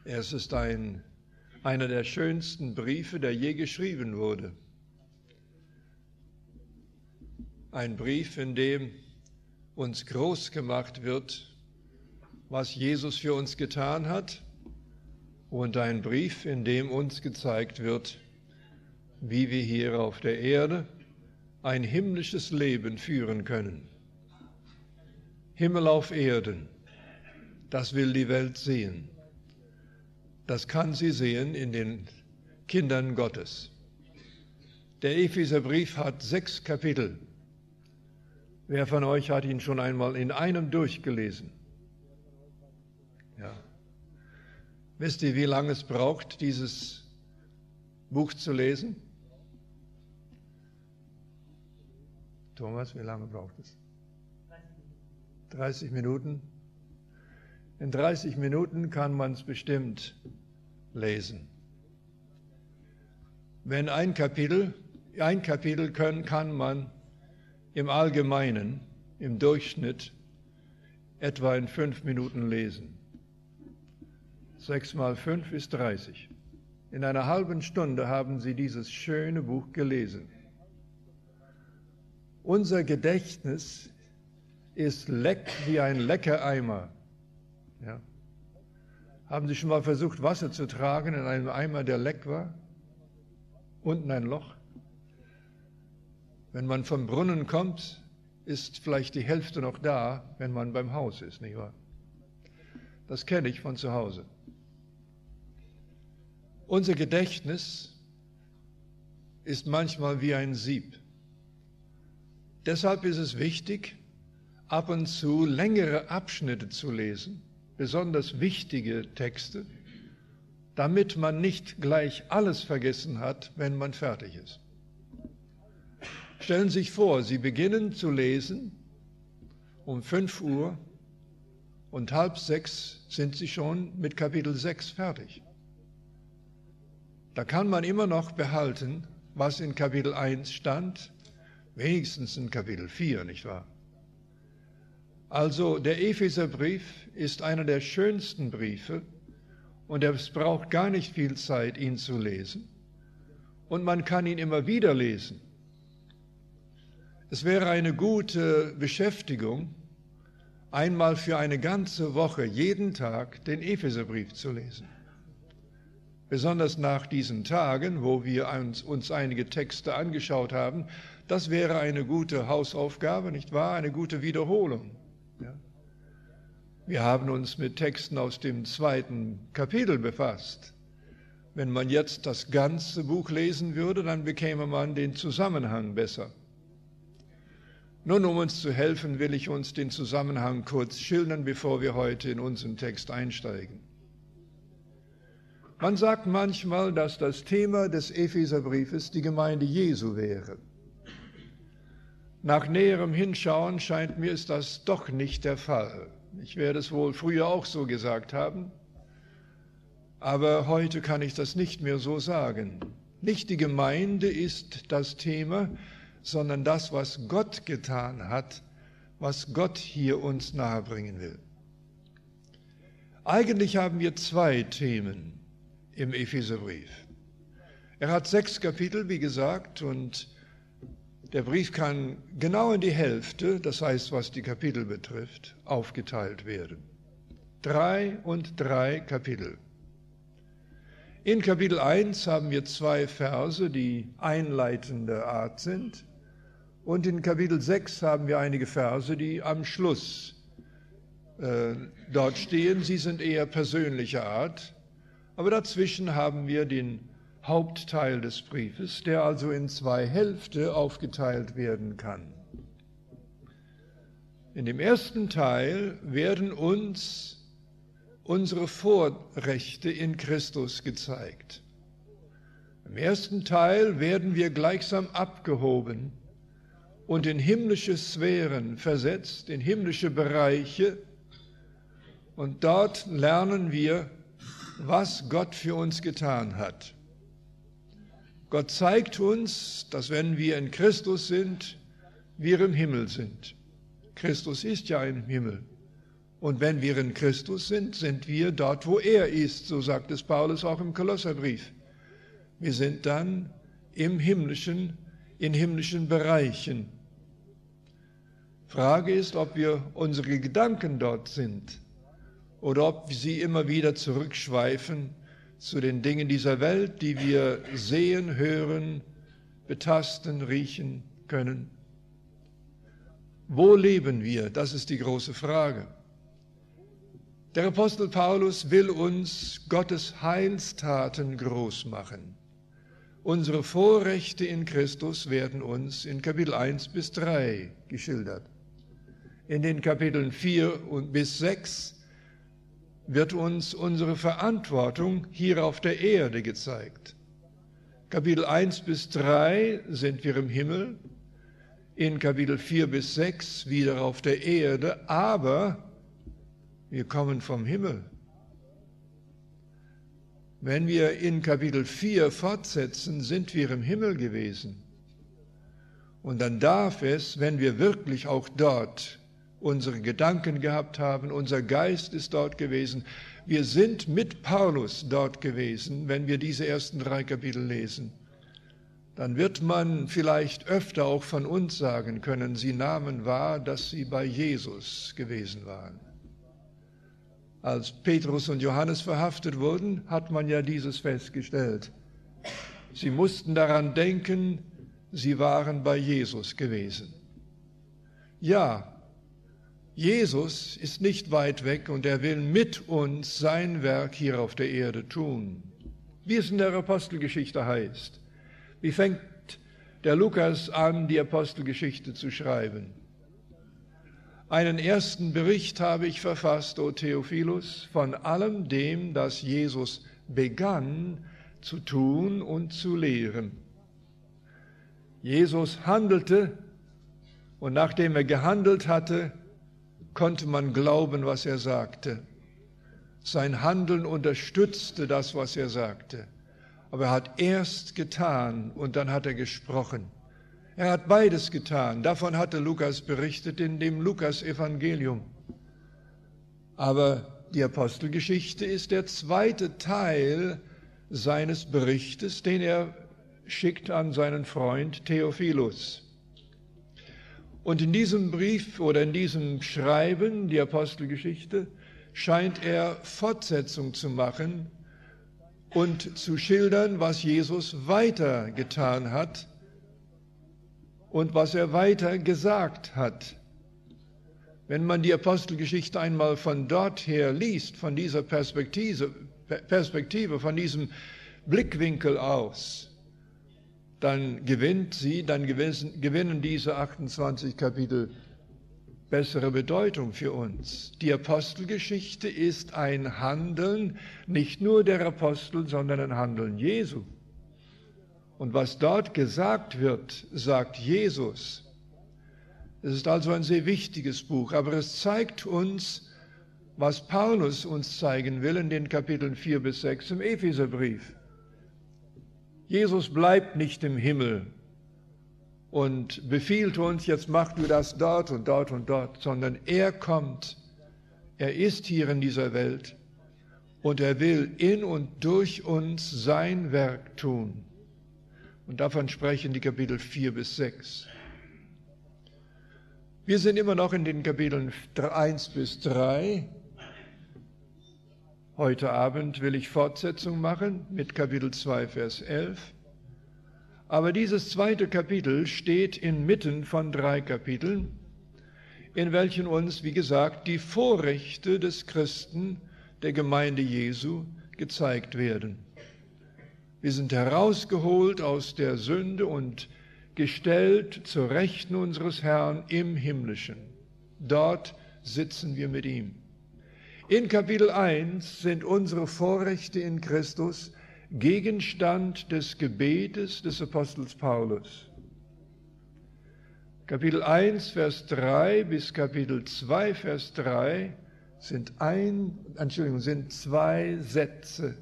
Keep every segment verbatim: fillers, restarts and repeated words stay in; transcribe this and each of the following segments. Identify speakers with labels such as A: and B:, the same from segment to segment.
A: Es ist ein, einer der schönsten Briefe, der je geschrieben wurde. Ein Brief, in dem uns groß gemacht wird, was Jesus für uns getan hat, und ein Brief, in dem uns gezeigt wird, wie wir hier auf der Erde ein himmlisches Leben führen können. Himmel auf Erden, das will die Welt sehen. Das kann sie sehen in den Kindern Gottes. Der Epheserbrief hat sechs Kapitel. Wer von euch hat ihn schon einmal in einem durchgelesen? Ja. Wisst ihr, wie lange es braucht, dieses Buch zu lesen? Thomas, wie lange braucht es? dreißig Minuten. In dreißig Minuten kann man es bestimmt lesen. Wenn ein Kapitel, ein Kapitel können, kann man im Allgemeinen, im Durchschnitt, etwa in fünf Minuten lesen. Sechs mal fünf ist dreißig. In einer halben Stunde haben Sie dieses schöne Buch gelesen. Unser Gedächtnis ist leck wie ein Leckereimer. Ja. Haben Sie schon mal versucht, Wasser zu tragen in einem Eimer, der leck war? Unten ein Loch. Wenn man vom Brunnen kommt, ist vielleicht die Hälfte noch da, wenn man beim Haus ist, nicht wahr? Das kenne ich von zu Hause. Unser Gedächtnis ist manchmal wie ein Sieb. Deshalb ist es wichtig, ab und zu längere Abschnitte zu lesen, besonders wichtige Texte, damit man nicht gleich alles vergessen hat, wenn man fertig ist. Stellen Sie sich vor, Sie beginnen zu lesen um fünf Uhr und halb sechs sind Sie schon mit Kapitel sechs fertig. Da kann man immer noch behalten, was in Kapitel eins stand, wenigstens in Kapitel vier, nicht wahr? Also der Epheserbrief ist einer der schönsten Briefe und es braucht gar nicht viel Zeit, ihn zu lesen. Und man kann ihn immer wieder lesen. Es wäre eine gute Beschäftigung, einmal für eine ganze Woche jeden Tag den Epheserbrief zu lesen. Besonders nach diesen Tagen, wo wir uns, uns einige Texte angeschaut haben, das wäre eine gute Hausaufgabe, nicht wahr? Eine gute Wiederholung. Ja. Wir haben uns mit Texten aus dem zweiten Kapitel befasst. Wenn man jetzt das ganze Buch lesen würde, dann bekäme man den Zusammenhang besser. Nun, um uns zu helfen, will ich uns den Zusammenhang kurz schildern, bevor wir heute in unseren Text einsteigen. Man sagt manchmal, dass das Thema des Epheserbriefes die Gemeinde Jesu wäre. Nach näherem Hinschauen scheint mir, ist das doch nicht der Fall. Ich werde es wohl früher auch so gesagt haben, aber heute kann ich das nicht mehr so sagen. Nicht die Gemeinde ist das Thema, sondern das, was Gott getan hat, was Gott hier uns nahebringen will. Eigentlich haben wir zwei Themen im Epheserbrief. Er hat sechs Kapitel, wie gesagt, und der Brief kann genau in die Hälfte, das heißt, was die Kapitel betrifft, aufgeteilt werden. Drei und drei Kapitel. In Kapitel eins haben wir zwei Verse, die einleitender Art sind. Und in Kapitel sechs haben wir einige Verse, die am Schluss äh, dort stehen. Sie sind eher persönlicher Art. Aber dazwischen haben wir den Hauptteil des Briefes, der also in zwei Hälften aufgeteilt werden kann. In dem ersten Teil werden uns unsere Vorrechte in Christus gezeigt. Im ersten Teil werden wir gleichsam abgehoben und in himmlische Sphären versetzt, in himmlische Bereiche. Und dort lernen wir, was Gott für uns getan hat. Gott zeigt uns, dass wenn wir in Christus sind, wir im Himmel sind. Christus ist ja im Himmel Und wenn wir in Christus sind, sind wir dort, wo er ist, so sagt es Paulus auch im Kolosserbrief. Wir sind dann im himmlischen, in himmlischen Bereichen. Frage ist, ob wir unsere Gedanken dort sind oder ob sie immer wieder zurückschweifen zu den Dingen dieser Welt, die wir sehen, hören, betasten, riechen können. Wo leben wir? Das ist die große Frage. Der Apostel Paulus will uns Gottes Heilstaten groß machen. Unsere Vorrechte in Christus werden uns in Kapitel eins bis drei geschildert. In den Kapiteln vier bis sechs wird uns unsere Verantwortung hier auf der Erde gezeigt. Kapitel eins bis drei sind wir im Himmel, in Kapitel vier bis sechs wieder auf der Erde, aber wir kommen vom Himmel. Wenn wir in Kapitel vier fortsetzen, sind wir im Himmel gewesen. Und dann darf es, wenn wir wirklich auch dort unsere Gedanken gehabt haben, unser Geist ist dort gewesen, wir sind mit Paulus dort gewesen, wenn wir diese ersten drei Kapitel lesen, dann wird man vielleicht öfter auch von uns sagen können, sie nahmen wahr, dass sie bei Jesus gewesen waren. Als Petrus und Johannes verhaftet wurden, hat man ja dieses festgestellt. Sie mussten daran denken, sie waren bei Jesus gewesen. Ja, Jesus ist nicht weit weg und er will mit uns sein Werk hier auf der Erde tun. Wie es in der Apostelgeschichte heißt. Wie fängt der Lukas an, die Apostelgeschichte zu schreiben? Einen ersten Bericht habe ich verfasst, o Theophilus, von allem dem, das Jesus begann zu tun und zu lehren. Jesus handelte und nachdem er gehandelt hatte, konnte man glauben, was er sagte. Sein Handeln unterstützte das, was er sagte. Aber er hat erst getan und dann hat er gesprochen. Er hat beides getan. Davon hatte Lukas berichtet in dem Lukas-Evangelium. Aber die Apostelgeschichte ist der zweite Teil seines Berichtes, den er schickt an seinen Freund Theophilus. Und in diesem Brief oder in diesem Schreiben, die Apostelgeschichte, scheint er Fortsetzung zu machen und zu schildern, was Jesus weiter getan hat und was er weiter gesagt hat. Wenn man die Apostelgeschichte einmal von dort her liest, von dieser Perspektive, Perspektive, von diesem Blickwinkel aus, dann gewinnt sie, dann gewinnen diese achtundzwanzig Kapitel bessere Bedeutung für uns. Die Apostelgeschichte ist ein Handeln, nicht nur der Apostel, sondern ein Handeln Jesu. Und was dort gesagt wird, sagt Jesus. Es ist also ein sehr wichtiges Buch, aber es zeigt uns, was Paulus uns zeigen will in den Kapiteln vier bis sechs im Epheserbrief. Jesus bleibt nicht im Himmel und befiehlt uns, jetzt mach du das dort und dort und dort, sondern er kommt, er ist hier in dieser Welt und er will in und durch uns sein Werk tun. Und davon sprechen die Kapitel vier bis sechs. Wir sind immer noch in den Kapiteln eins bis drei. Heute Abend will ich Fortsetzung machen mit Kapitel zwei, Vers elf. Aber dieses zweite Kapitel steht inmitten von drei Kapiteln, in welchen uns, wie gesagt, die Vorrechte des Christen, der Gemeinde Jesu, gezeigt werden. Wir sind herausgeholt aus der Sünde und gestellt zur Rechten unseres Herrn im Himmlischen. Dort sitzen wir mit ihm. In Kapitel eins sind unsere Vorrechte in Christus Gegenstand des Gebetes des Apostels Paulus. Kapitel eins, Vers drei bis Kapitel zwei, Vers drei sind ein, Entschuldigung, sind zwei Sätze.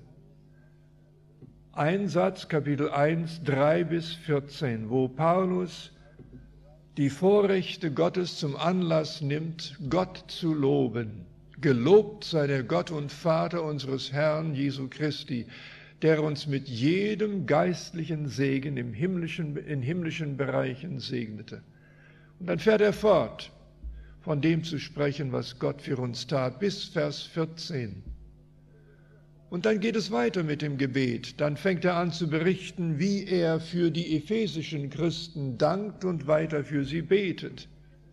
A: Ein Satz, Kapitel eins, drei bis vierzehn, wo Paulus die Vorrechte Gottes zum Anlass nimmt, Gott zu loben. Gelobt sei der Gott und Vater unseres Herrn Jesu Christi, der uns mit jedem geistlichen Segen im himmlischen, in himmlischen Bereichen segnete. Und dann fährt er fort, von dem zu sprechen, was Gott für uns tat, bis Vers vierzehn. Und dann geht es weiter mit dem Gebet. Dann fängt er an zu berichten, wie er für die ephesischen Christen dankt und weiter für sie betet.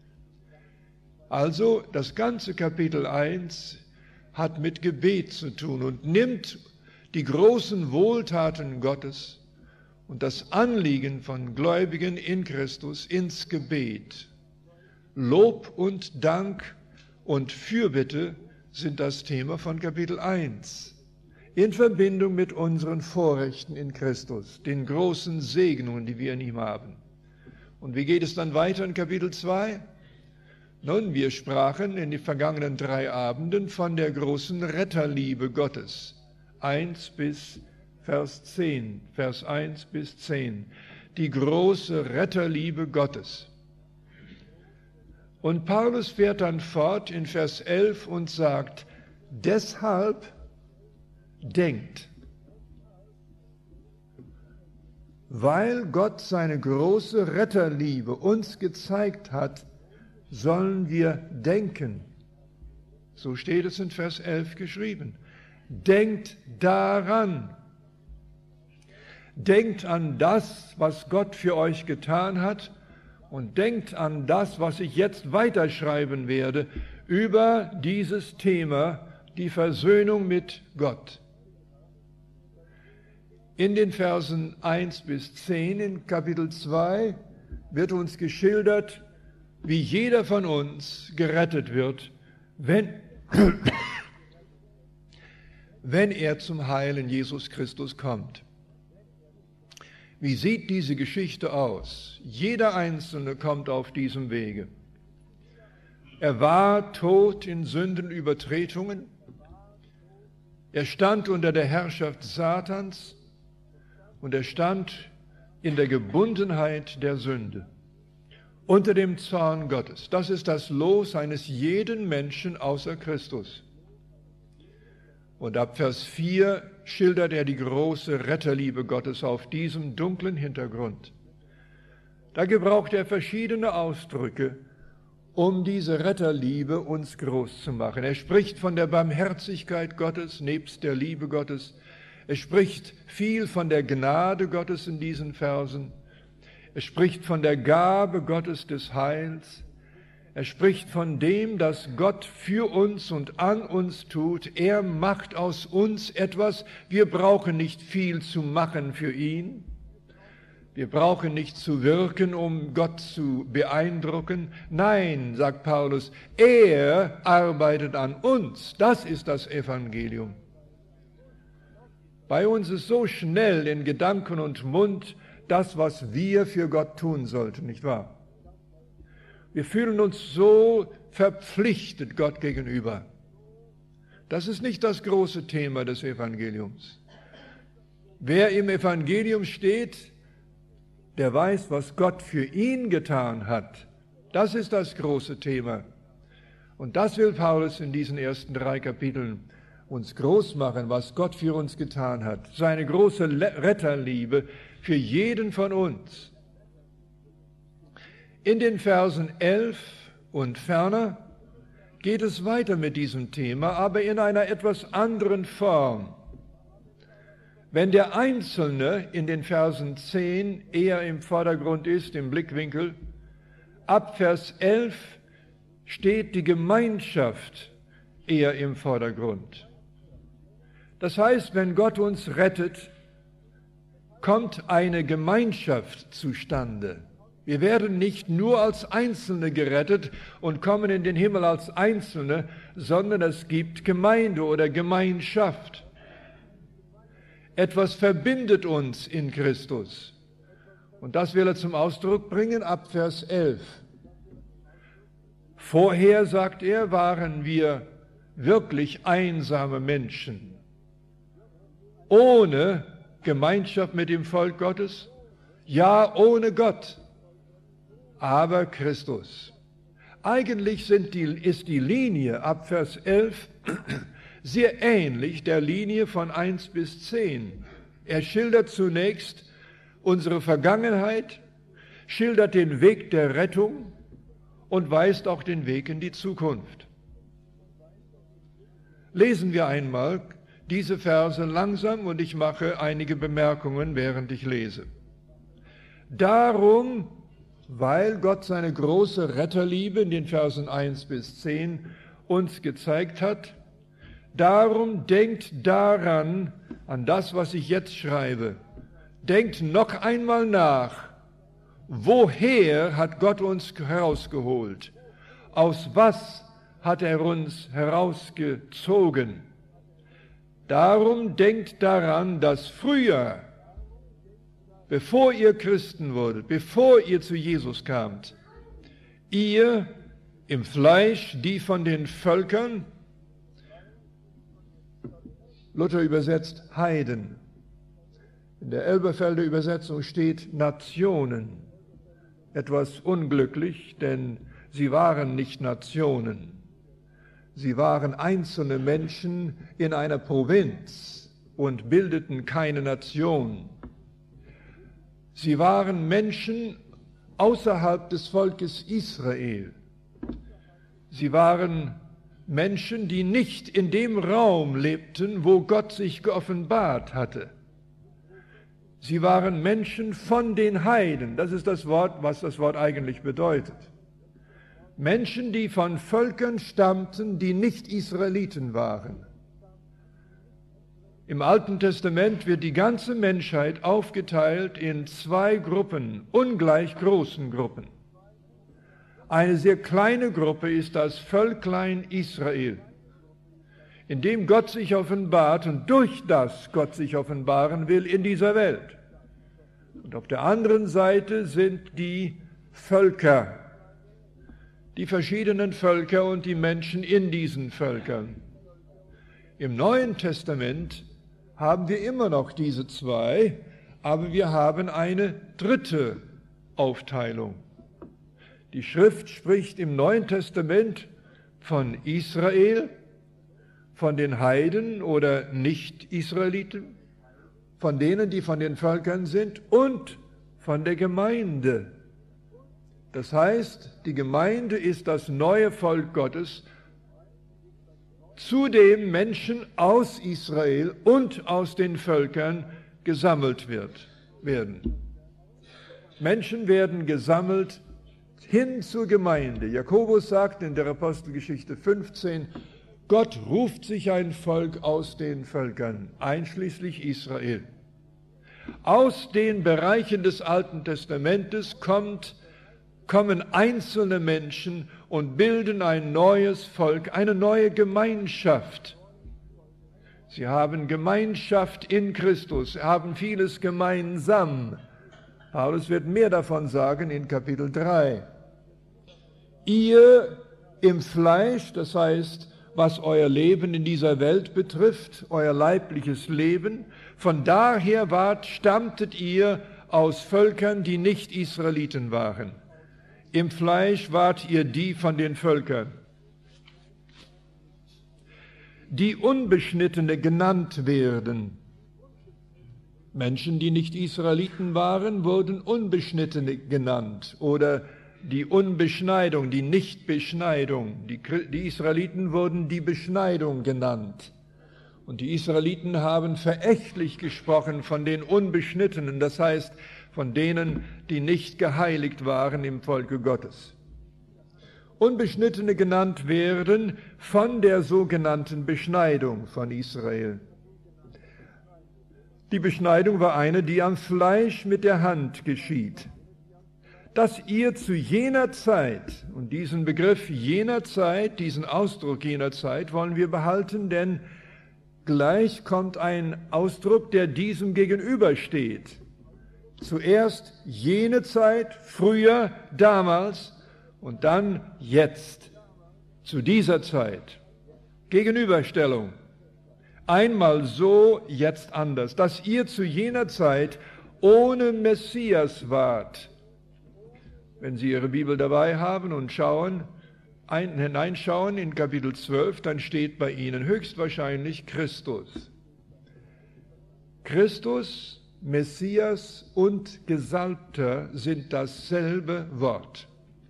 A: Also das ganze Kapitel eins hat mit Gebet zu tun und nimmt die großen Wohltaten Gottes und das Anliegen von Gläubigen in Christus ins Gebet. Lob und Dank und Fürbitte sind das Thema von Kapitel eins. In Verbindung mit unseren Vorrechten in Christus, den großen Segnungen, die wir in ihm haben. Und wie geht es dann weiter in Kapitel zwei? Nun, wir sprachen in den vergangenen drei Abenden von der großen Retterliebe Gottes. eins bis Vers zehn, Vers eins bis zehn. Die große Retterliebe Gottes. Und Paulus fährt dann fort in Vers elf und sagt, deshalb denkt, weil Gott seine große Retterliebe uns gezeigt hat, sollen wir denken. So steht es in Vers elf geschrieben. Denkt daran. Denkt an das, was Gott für euch getan hat, und denkt an das, was ich jetzt weiterschreiben werde, über dieses Thema, die Versöhnung mit Gott. In den Versen eins bis zehn in Kapitel zwei wird uns geschildert, wie jeder von uns gerettet wird, wenn, wenn er zum Heilen Jesus Christus kommt. Wie sieht diese Geschichte aus? Jeder Einzelne kommt auf diesem Wege. Er war tot in Sündenübertretungen. Er stand unter der Herrschaft Satans und er stand in der Gebundenheit der Sünde, unter dem Zorn Gottes. Das ist das Los eines jeden Menschen außer Christus. Und ab Vers vier schildert er die große Retterliebe Gottes auf diesem dunklen Hintergrund. Da gebraucht er verschiedene Ausdrücke, um diese Retterliebe uns groß zu machen. Er spricht von der Barmherzigkeit Gottes nebst der Liebe Gottes. Er spricht viel von der Gnade Gottes in diesen Versen. Er spricht von der Gabe Gottes des Heils. Er spricht von dem, dass Gott für uns und an uns tut. Er macht aus uns etwas. Wir brauchen nicht viel zu machen für ihn. Wir brauchen nicht zu wirken, um Gott zu beeindrucken. Nein, sagt Paulus, er arbeitet an uns. Das ist das Evangelium. Bei uns ist so schnell in Gedanken und Mund das, was wir für Gott tun sollten, nicht wahr? Wir fühlen uns so verpflichtet Gott gegenüber. Das ist nicht das große Thema des Evangeliums. Wer im Evangelium steht, der weiß, was Gott für ihn getan hat. Das ist das große Thema. Und das will Paulus in diesen ersten drei Kapiteln uns groß machen, was Gott für uns getan hat. Seine große Retterliebe für jeden von uns. In den Versen elf und ferner geht es weiter mit diesem Thema, aber in einer etwas anderen Form. Wenn der Einzelne in den Versen zehn eher im Vordergrund ist, im Blickwinkel, ab Vers elf steht die Gemeinschaft eher im Vordergrund. Das heißt, wenn Gott uns rettet, kommt eine Gemeinschaft zustande. Wir werden nicht nur als Einzelne gerettet und kommen in den Himmel als Einzelne, sondern es gibt Gemeinde oder Gemeinschaft. Etwas verbindet uns in Christus. Und das will er zum Ausdruck bringen ab Vers elf. Vorher, sagt er, waren wir wirklich einsame Menschen, ohne Gemeinschaft mit dem Volk Gottes, ja, ohne Gott, aber Christus. Eigentlich sind die, ist die Linie ab Vers elf sehr ähnlich der Linie von eins bis zehn. Er schildert zunächst unsere Vergangenheit, schildert den Weg der Rettung und weist auch den Weg in die Zukunft. Lesen wir einmal diese Verse langsam und ich mache einige Bemerkungen, während ich lese. Darum, weil Gott seine große Retterliebe in den Versen eins bis zehn uns gezeigt hat, darum denkt daran, an das, was ich jetzt schreibe. Denkt noch einmal nach, woher hat Gott uns herausgeholt? Aus was hat er uns herausgezogen? Darum denkt daran, dass früher, bevor ihr Christen wurdet, bevor ihr zu Jesus kamt, ihr im Fleisch, die von den Völkern, Luther übersetzt Heiden, in der Elberfelder Übersetzung steht Nationen, etwas unglücklich, denn sie waren nicht Nationen. Sie waren einzelne Menschen in einer Provinz und bildeten keine Nation. Sie waren Menschen außerhalb des Volkes Israel. Sie waren Menschen, die nicht in dem Raum lebten, wo Gott sich geoffenbart hatte. Sie waren Menschen von den Heiden. Das ist das Wort, was das Wort eigentlich bedeutet. Menschen, die von Völkern stammten, die nicht Israeliten waren. Im Alten Testament wird die ganze Menschheit aufgeteilt in zwei Gruppen, ungleich großen Gruppen. Eine sehr kleine Gruppe ist das Völklein Israel, in dem Gott sich offenbart und durch das Gott sich offenbaren will in dieser Welt. Und auf der anderen Seite sind die Völker, die verschiedenen Völker und die Menschen in diesen Völkern. Im Neuen Testament haben wir immer noch diese zwei, aber wir haben eine dritte Aufteilung. Die Schrift spricht im Neuen Testament von Israel, von den Heiden oder Nicht-Israeliten, von denen, die von den Völkern sind und von der Gemeinde. Das heißt, die Gemeinde ist das neue Volk Gottes, zu dem Menschen aus Israel und aus den Völkern gesammelt wird, werden. Menschen werden gesammelt hin zur Gemeinde. Jakobus sagt in der Apostelgeschichte fünfzehn, Gott ruft sich ein Volk aus den Völkern, einschließlich Israel. Aus den Bereichen des Alten Testamentes kommt, kommen einzelne Menschen und bilden ein neues Volk, eine neue Gemeinschaft. Sie haben Gemeinschaft in Christus, sie haben vieles gemeinsam. Paulus wird mehr davon sagen in Kapitel drei. Ihr im Fleisch, das heißt, was euer Leben in dieser Welt betrifft, euer leibliches Leben, von daher wart, stammtet ihr aus Völkern, die nicht Israeliten waren. Im Fleisch wart ihr die von den Völkern, die Unbeschnittene genannt werden. Menschen, die nicht Israeliten waren, wurden Unbeschnittene genannt oder die Unbeschneidung, die Nichtbeschneidung. Die, die Israeliten wurden die Beschneidung genannt. Und die Israeliten haben verächtlich gesprochen von den Unbeschnittenen, das heißt von denen, die nicht geheiligt waren im Volke Gottes. Unbeschnittene genannt werden von der sogenannten Beschneidung von Israel. Die Beschneidung war eine, die am Fleisch mit der Hand geschieht. Dass ihr zu jener Zeit, und diesen Begriff jener Zeit, diesen Ausdruck jener Zeit wollen wir behalten, denn gleich kommt ein Ausdruck, der diesem gegenübersteht. Zuerst jene Zeit, früher, damals und dann jetzt, zu dieser Zeit. Gegenüberstellung. Einmal so, jetzt anders. Dass ihr zu jener Zeit ohne Messias wart. Wenn Sie Ihre Bibel dabei haben und schauen, ein, hineinschauen in Kapitel zwölf, dann steht bei ihnen höchstwahrscheinlich Christus. Christus, Messias und Gesalbter sind dasselbe Wort.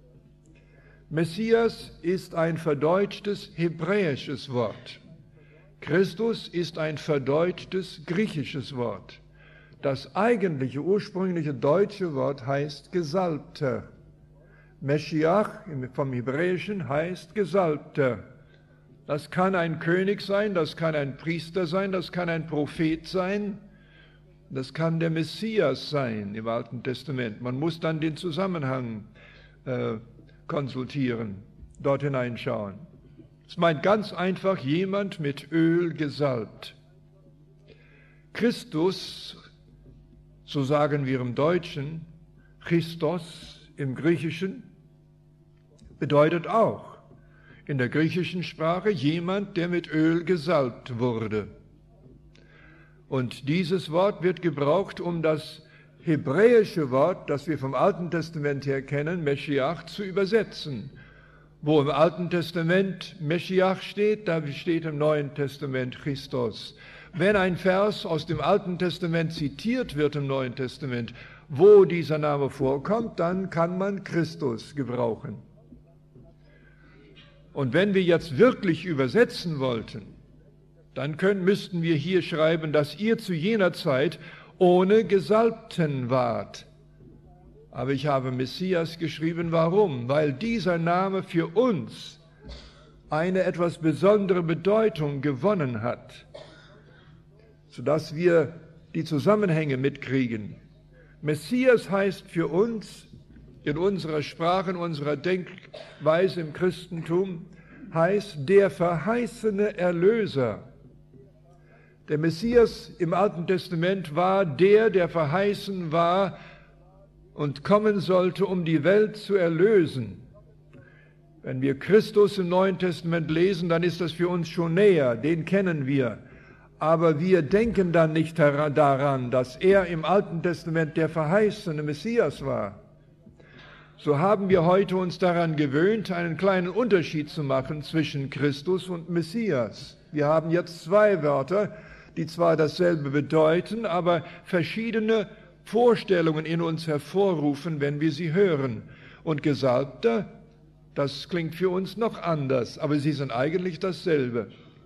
A: Messias ist ein verdeutschtes hebräisches Wort. Christus ist ein verdeutschtes griechisches Wort. Das eigentliche, ursprüngliche deutsche Wort heißt Gesalbter. Meschiach vom Hebräischen heißt Gesalbter. Das kann ein König sein, das kann ein Priester sein, das kann ein Prophet sein, das kann der Messias sein im Alten Testament. Man muss dann den Zusammenhang äh, konsultieren, dort hineinschauen. Es meint ganz einfach jemand mit Öl gesalbt. Christus, so sagen wir im Deutschen, Christos im Griechischen, bedeutet auch in der griechischen Sprache jemand, der mit Öl gesalbt wurde. Und dieses Wort wird gebraucht, um das hebräische Wort, das wir vom Alten Testament her kennen, Meschiach, zu übersetzen. Wo im Alten Testament Meschiach steht, da steht im Neuen Testament Christos. Wenn ein Vers aus dem Alten Testament zitiert wird im Neuen Testament, wo dieser Name vorkommt, dann kann man Christus gebrauchen. Und wenn wir jetzt wirklich übersetzen wollten, dann können, müssten wir hier schreiben, dass ihr zu jener Zeit ohne Gesalbten wart. Aber ich habe Messias geschrieben. Warum? Weil dieser Name für uns eine etwas besondere Bedeutung gewonnen hat, sodass wir die Zusammenhänge mitkriegen. Messias heißt für uns in unserer Sprache, in unserer Denkweise im Christentum, heißt der verheißene Erlöser. Der Messias im Alten Testament war der, der verheißen war und kommen sollte, um die Welt zu erlösen. Wenn wir Christus im Neuen Testament lesen, dann ist das für uns schon näher, den kennen wir. Aber wir denken dann nicht daran, dass er im Alten Testament der verheißene Messias war. So haben wir heute uns daran gewöhnt, einen kleinen Unterschied zu machen zwischen Christus und Messias. Wir haben jetzt zwei Wörter, die zwar dasselbe bedeuten, aber verschiedene Vorstellungen in uns hervorrufen, wenn wir sie hören. Und Gesalbter, das klingt für uns noch anders, aber sie sind eigentlich dasselbe.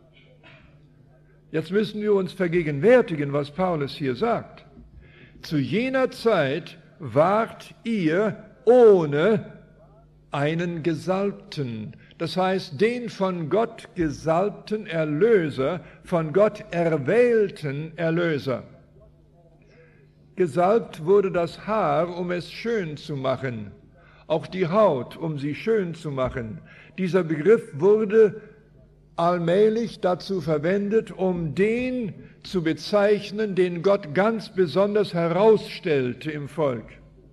A: Jetzt müssen wir uns vergegenwärtigen, was Paulus hier sagt. Zu jener Zeit wart ihr ohne einen Gesalbten, das heißt den von Gott gesalbten Erlöser, von Gott erwählten Erlöser. Gesalbt wurde das Haar, um es schön zu machen, auch die Haut, um sie schön zu machen. Dieser Begriff wurde allmählich dazu verwendet, um den zu bezeichnen, den Gott ganz besonders herausstellte im Volk.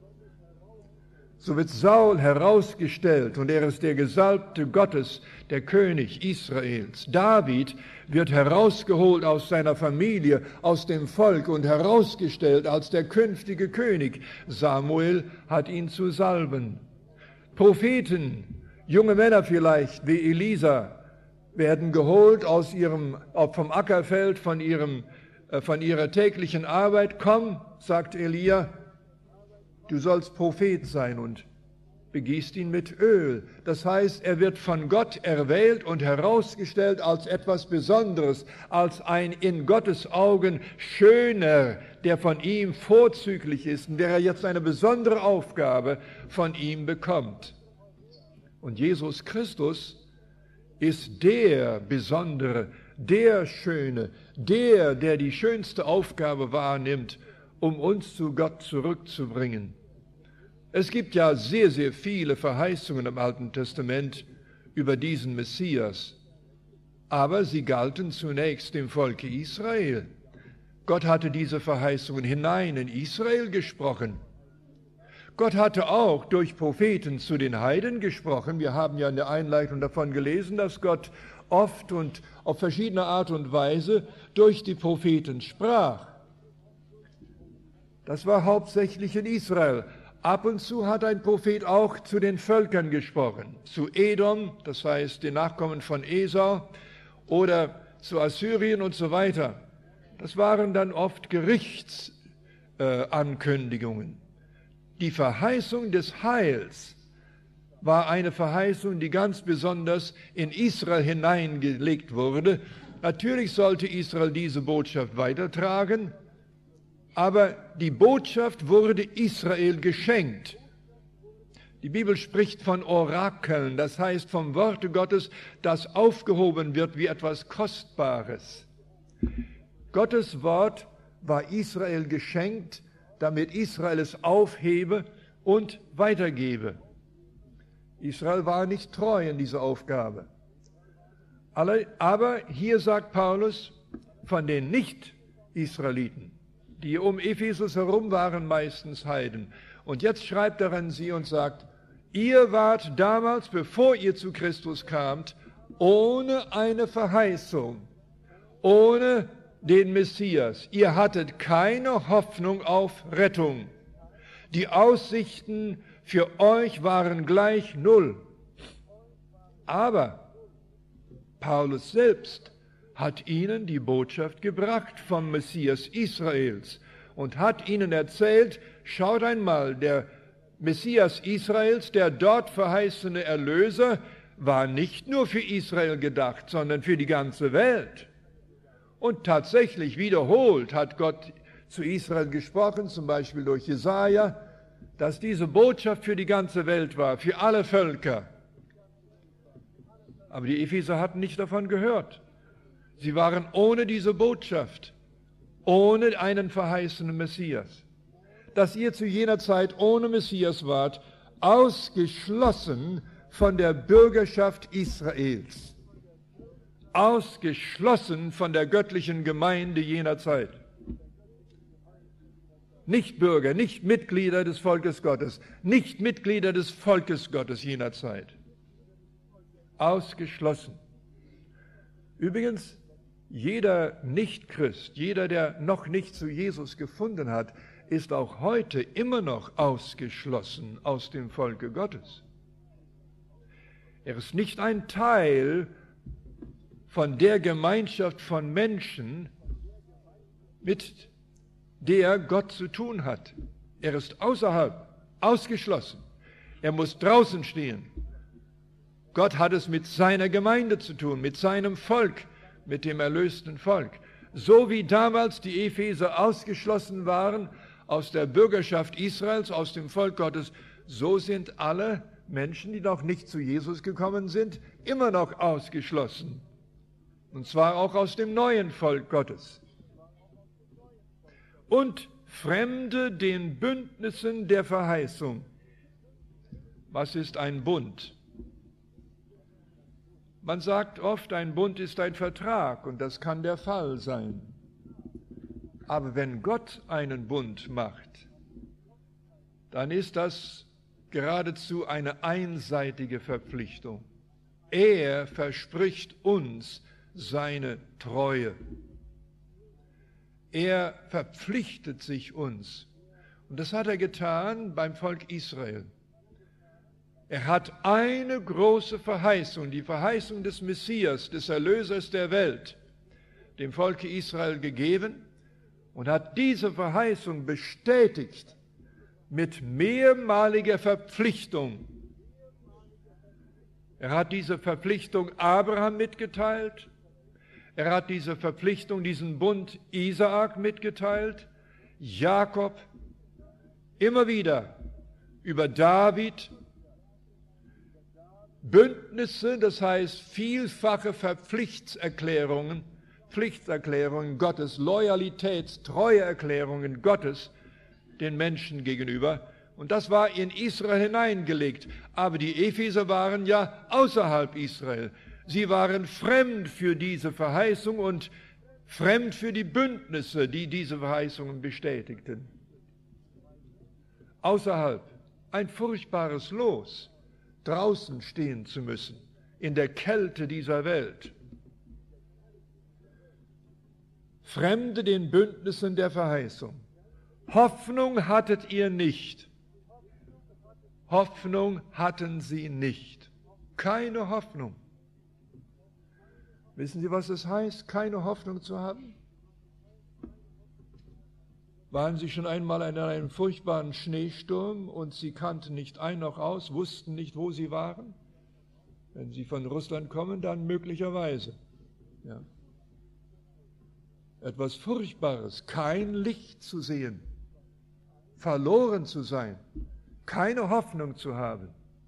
A: So wird Saul herausgestellt und er ist der Gesalbte Gottes, der König Israels. David wird herausgeholt aus seiner Familie, aus dem Volk und herausgestellt als der künftige König. Samuel hat ihn zu salben. Propheten, junge Männer vielleicht wie Elisa, werden geholt aus ihrem, vom Ackerfeld, von, ihrem, von ihrer täglichen Arbeit. Komm, sagt Elia, du sollst Prophet sein, und begießt ihn mit Öl. Das heißt, er wird von Gott erwählt und herausgestellt als etwas Besonderes, als ein in Gottes Augen Schöner, der von ihm vorzüglich ist und der er jetzt eine besondere Aufgabe von ihm bekommt. Und Jesus Christus ist der Besondere, der Schöne, der, der die schönste Aufgabe wahrnimmt, um uns zu Gott zurückzubringen. Es gibt ja sehr, sehr viele Verheißungen im Alten Testament über diesen Messias, aber sie galten zunächst dem Volke Israel. Gott hatte diese Verheißungen hinein in Israel gesprochen. Gott hatte auch durch Propheten zu den Heiden gesprochen. Wir haben ja in der Einleitung davon gelesen, dass Gott oft und auf verschiedene Art und Weise durch die Propheten sprach. Das war hauptsächlich in Israel. Ab und zu hat ein Prophet auch zu den Völkern gesprochen, zu Edom, das heißt den Nachkommen von Esau, oder zu Assyrien und so weiter. Das waren dann oft Gerichtsankündigungen. Die Verheißung des Heils war eine Verheißung, die ganz besonders in Israel hineingelegt wurde. Natürlich sollte Israel diese Botschaft weitertragen, aber die Botschaft wurde Israel geschenkt. Die Bibel spricht von Orakeln, das heißt vom Worte Gottes, das aufgehoben wird wie etwas Kostbares. Gottes Wort war Israel geschenkt, damit Israel es aufhebe und weitergebe. Israel war nicht treu in dieser Aufgabe. Aber hier sagt Paulus von den Nicht-Israeliten, die um Ephesus herum waren, meistens Heiden. Und jetzt schreibt er an sie und sagt, ihr wart damals, bevor ihr zu Christus kamt, ohne eine Verheißung, ohne den Messias. Ihr hattet keine Hoffnung auf Rettung. Die Aussichten für euch waren gleich null. Aber Paulus selbst hat ihnen die Botschaft gebracht vom Messias Israels und hat ihnen erzählt, schaut einmal, der Messias Israels, der dort verheißene Erlöser, war nicht nur für Israel gedacht, sondern für die ganze Welt. Und tatsächlich wiederholt hat Gott zu Israel gesprochen, zum Beispiel durch Jesaja, dass diese Botschaft für die ganze Welt war, für alle Völker. Aber die Epheser hatten nicht davon gehört. Sie waren ohne diese Botschaft, ohne einen verheißenen Messias. Dass ihr zu jener Zeit ohne Messias wart, ausgeschlossen von der Bürgerschaft Israels, ausgeschlossen von der göttlichen Gemeinde jener Zeit. Nicht Bürger, nicht Mitglieder des Volkes Gottes, nicht Mitglieder des Volkes Gottes jener Zeit. Ausgeschlossen. Übrigens, jeder Nichtchrist, jeder, der noch nicht zu Jesus gefunden hat, ist auch heute immer noch ausgeschlossen aus dem Volke Gottes. Er ist nicht ein Teil von der Gemeinschaft von Menschen, mit der Gott zu tun hat. Er ist außerhalb, ausgeschlossen. Er muss draußen stehen. Gott hat es mit seiner Gemeinde zu tun, mit seinem Volk, mit dem erlösten Volk. So wie damals die Epheser ausgeschlossen waren aus der Bürgerschaft Israels, aus dem Volk Gottes, so sind alle Menschen, die noch nicht zu Jesus gekommen sind, immer noch ausgeschlossen. Und zwar auch aus dem neuen Volk Gottes. Und Fremde den Bündnissen der Verheißung. Was ist ein Bund? Man sagt oft, ein Bund ist ein Vertrag, und das kann der Fall sein. Aber wenn Gott einen Bund macht, dann ist das geradezu eine einseitige Verpflichtung. Er verspricht uns seine Treue. Er verpflichtet sich uns. Und das hat er getan beim Volk Israel. Er hat eine große Verheißung, die Verheißung des Messias, des Erlösers der Welt, dem Volke Israel gegeben und hat diese Verheißung bestätigt mit mehrmaliger Verpflichtung. Er hat diese Verpflichtung Abraham mitgeteilt, er hat diese Verpflichtung, diesen Bund Isaak mitgeteilt, Jakob, immer wieder über David, Bündnisse, das heißt vielfache Verpflichtserklärungen, Pflichterklärungen Gottes, Loyalitäts-, Treueerklärungen Gottes den Menschen gegenüber. Und das war in Israel hineingelegt. Aber die Epheser waren ja außerhalb Israel. Sie waren fremd für diese Verheißung und fremd für die Bündnisse, die diese Verheißungen bestätigten. Außerhalb, ein furchtbares Los, draußen stehen zu müssen, in der Kälte dieser Welt. Fremde den Bündnissen der Verheißung. Hoffnung hattet ihr nicht. Hoffnung hatten sie nicht. Keine Hoffnung. Wissen Sie, was es heißt, keine Hoffnung zu haben? Waren Sie schon einmal in einem furchtbaren Schneesturm und Sie kannten nicht ein noch aus, wussten nicht, wo Sie waren? Wenn Sie von Russland kommen, dann möglicherweise. Ja. Etwas Furchtbares, kein Licht zu sehen, verloren zu sein, keine Hoffnung zu haben.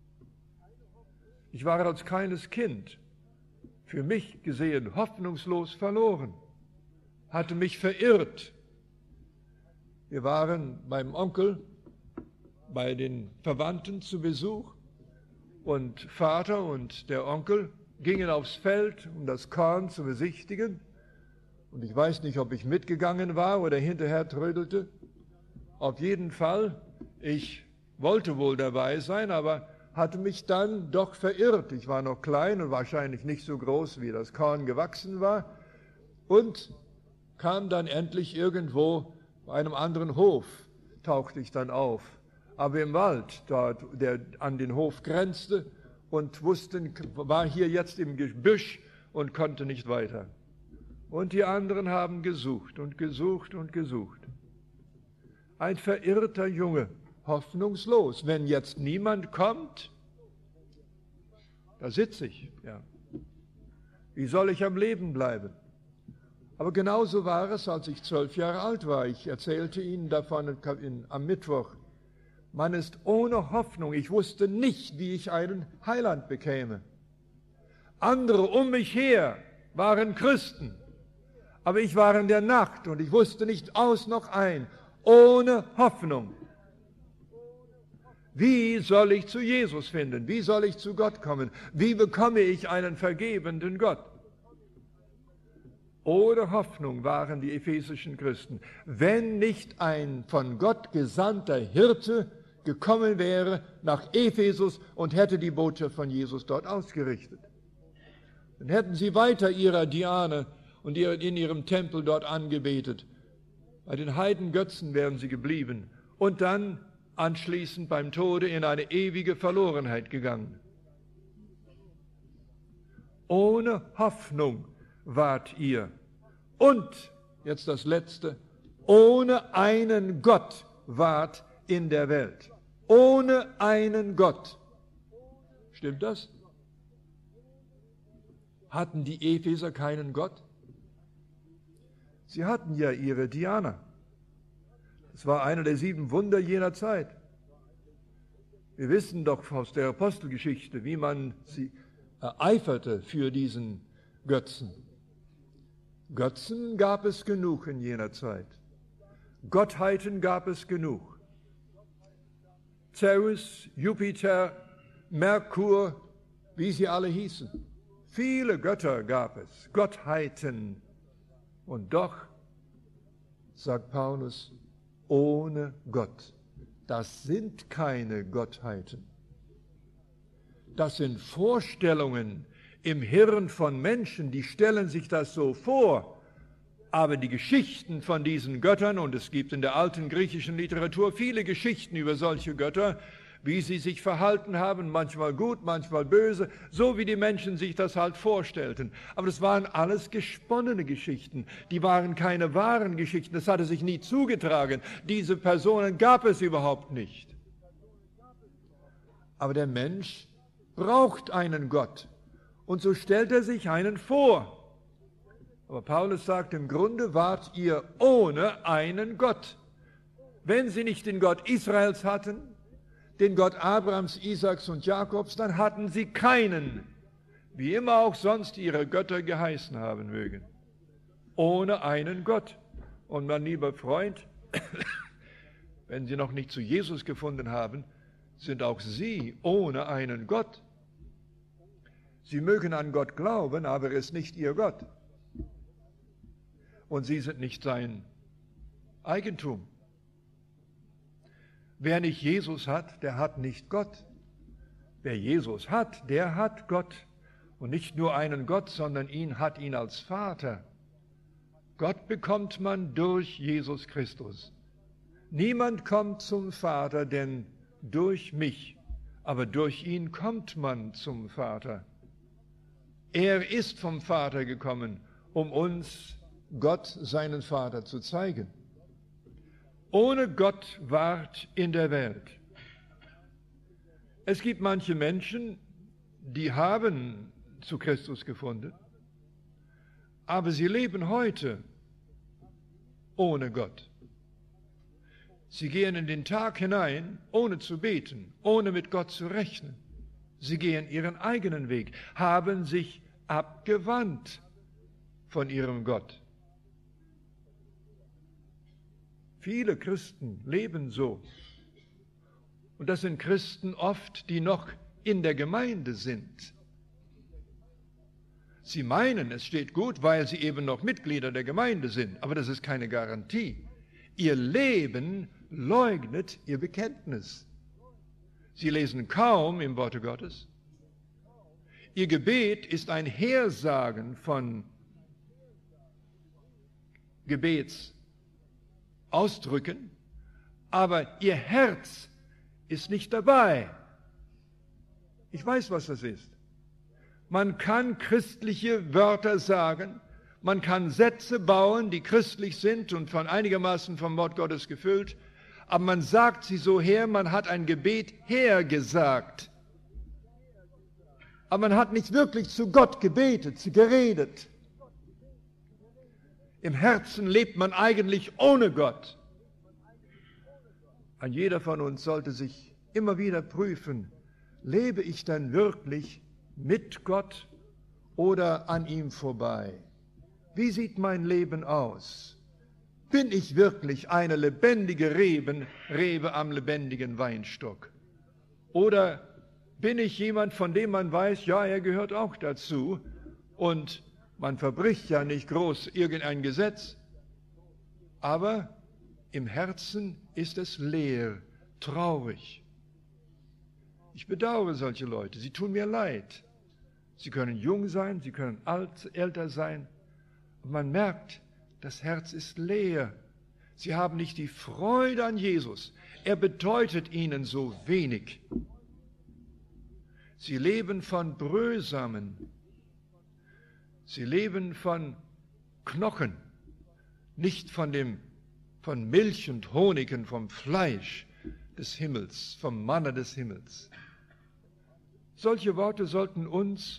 A: Ich war als kleines Kind, für mich gesehen, hoffnungslos verloren, hatte mich verirrt. Wir waren beim Onkel, bei den Verwandten zu Besuch und Vater und der Onkel gingen aufs Feld, um das Korn zu besichtigen. Und ich weiß nicht, ob ich mitgegangen war oder hinterher trödelte. Auf jeden Fall, ich wollte wohl dabei sein, aber hatte mich dann doch verirrt. Ich war noch klein und wahrscheinlich nicht so groß, wie das Korn gewachsen war, und kam dann endlich irgendwo bei einem anderen Hof, tauchte ich dann auf. Aber im Wald, dort, der an den Hof grenzte, und wusste, war hier jetzt im Gebüsch und konnte nicht weiter. Und die anderen haben gesucht und gesucht und gesucht. Ein verirrter Junge, hoffnungslos. Wenn jetzt niemand kommt, da sitze ich. Ja. Wie soll ich am Leben bleiben? Aber genauso war es, als ich zwölf Jahre alt war. Ich erzählte Ihnen davon in, am Mittwoch. Man ist ohne Hoffnung. Ich wusste nicht, wie ich einen Heiland bekäme. Andere um mich her waren Christen. Aber ich war in der Nacht und ich wusste nicht aus noch ein. Ohne Hoffnung. Wie soll ich zu Jesus finden? Wie soll ich zu Gott kommen? Wie bekomme ich einen vergebenden Gott? Ohne Hoffnung waren die ephesischen Christen. Wenn nicht ein von Gott gesandter Hirte gekommen wäre nach Ephesus und hätte die Botschaft von Jesus dort ausgerichtet, dann hätten sie weiter ihrer Diane und in ihrem Tempel dort angebetet. Bei den Heidengötzen wären sie geblieben und dann anschließend beim Tode in eine ewige Verlorenheit gegangen. Ohne Hoffnung wart ihr. Und, jetzt das Letzte, ohne einen Gott wart in der Welt. Ohne einen Gott. Stimmt das? Hatten die Epheser keinen Gott? Sie hatten ja ihre Diana. Das war einer der sieben Wunder jener Zeit. Wir wissen doch aus der Apostelgeschichte, wie man sie ereiferte für diesen Götzen. Götzen gab es genug in jener Zeit. Gottheiten gab es genug. Zeus, Jupiter, Merkur, wie sie alle hießen. Viele Götter gab es, Gottheiten. Und doch, sagt Paulus, ohne Gott. Das sind keine Gottheiten. Das sind Vorstellungen im Hirn von Menschen, die stellen sich das so vor. Aber die Geschichten von diesen Göttern, und es gibt in der alten griechischen Literatur viele Geschichten über solche Götter, wie sie sich verhalten haben, manchmal gut, manchmal böse, so wie die Menschen sich das halt vorstellten. Aber das waren alles gesponnene Geschichten, die waren keine wahren Geschichten, das hatte sich nie zugetragen. Diese Personen gab es überhaupt nicht. Aber der Mensch braucht einen Gott und so stellt er sich einen vor. Aber Paulus sagt, im Grunde wart ihr ohne einen Gott. Wenn sie nicht den Gott Israels hatten, den Gott Abrahams, Isaaks und Jakobs, dann hatten sie keinen, wie immer auch sonst ihre Götter geheißen haben mögen. Ohne einen Gott. Und mein lieber Freund, wenn Sie noch nicht zu Jesus gefunden haben, sind auch Sie ohne einen Gott. Sie mögen an Gott glauben, aber er ist nicht Ihr Gott. Und Sie sind nicht sein Eigentum. Wer nicht Jesus hat, der hat nicht Gott. Wer Jesus hat, der hat Gott. Und nicht nur einen Gott, sondern ihn hat ihn als Vater. Gott bekommt man durch Jesus Christus. Niemand kommt zum Vater, denn durch mich aber durch ihn kommt man zum Vater. Er ist vom Vater gekommen, um uns Gott, seinen Vater, zu zeigen. Ohne Gott ward in der Welt. Es gibt manche Menschen, die haben zu Christus gefunden, aber sie leben heute ohne Gott. Sie gehen in den Tag hinein, ohne zu beten, ohne mit Gott zu rechnen. Sie gehen ihren eigenen Weg, haben sich abgewandt von ihrem Gott. Viele Christen leben so. Und das sind Christen oft, die noch in der Gemeinde sind. Sie meinen, es steht gut, weil sie eben noch Mitglieder der Gemeinde sind, aber das ist keine Garantie. Ihr Leben leugnet ihr Bekenntnis. Sie lesen kaum im Worte Gottes. Ihr Gebet ist ein Hersagen von Gebetsausdrücken, aber ihr Herz ist nicht dabei. Ich weiß, was das ist. Man kann christliche Wörter sagen, man kann Sätze bauen, die christlich sind und von einigermaßen vom Wort Gottes gefüllt, aber man sagt sie so her, man hat ein Gebet hergesagt. Aber man hat nicht wirklich zu Gott gebetet, sie geredet. Im Herzen lebt man eigentlich ohne Gott. Ein jeder von uns sollte sich immer wieder prüfen, lebe ich denn wirklich mit Gott oder an ihm vorbei? Wie sieht mein Leben aus? Bin ich wirklich eine lebendige Reben, Rebe am lebendigen Weinstock? Oder bin ich jemand, von dem man weiß, ja, er gehört auch dazu und man verbricht ja nicht groß irgendein Gesetz, aber im Herzen ist es leer, traurig. Ich bedauere solche Leute, sie tun mir leid. Sie können jung sein, sie können alt, älter sein. Und man merkt, das Herz ist leer. Sie haben nicht die Freude an Jesus. Er bedeutet ihnen so wenig. Sie leben von Brösamen. Sie leben von Knochen, nicht von dem, von Milch und Honig und vom Fleisch des Himmels, vom Manna des Himmels. Solche Worte sollten uns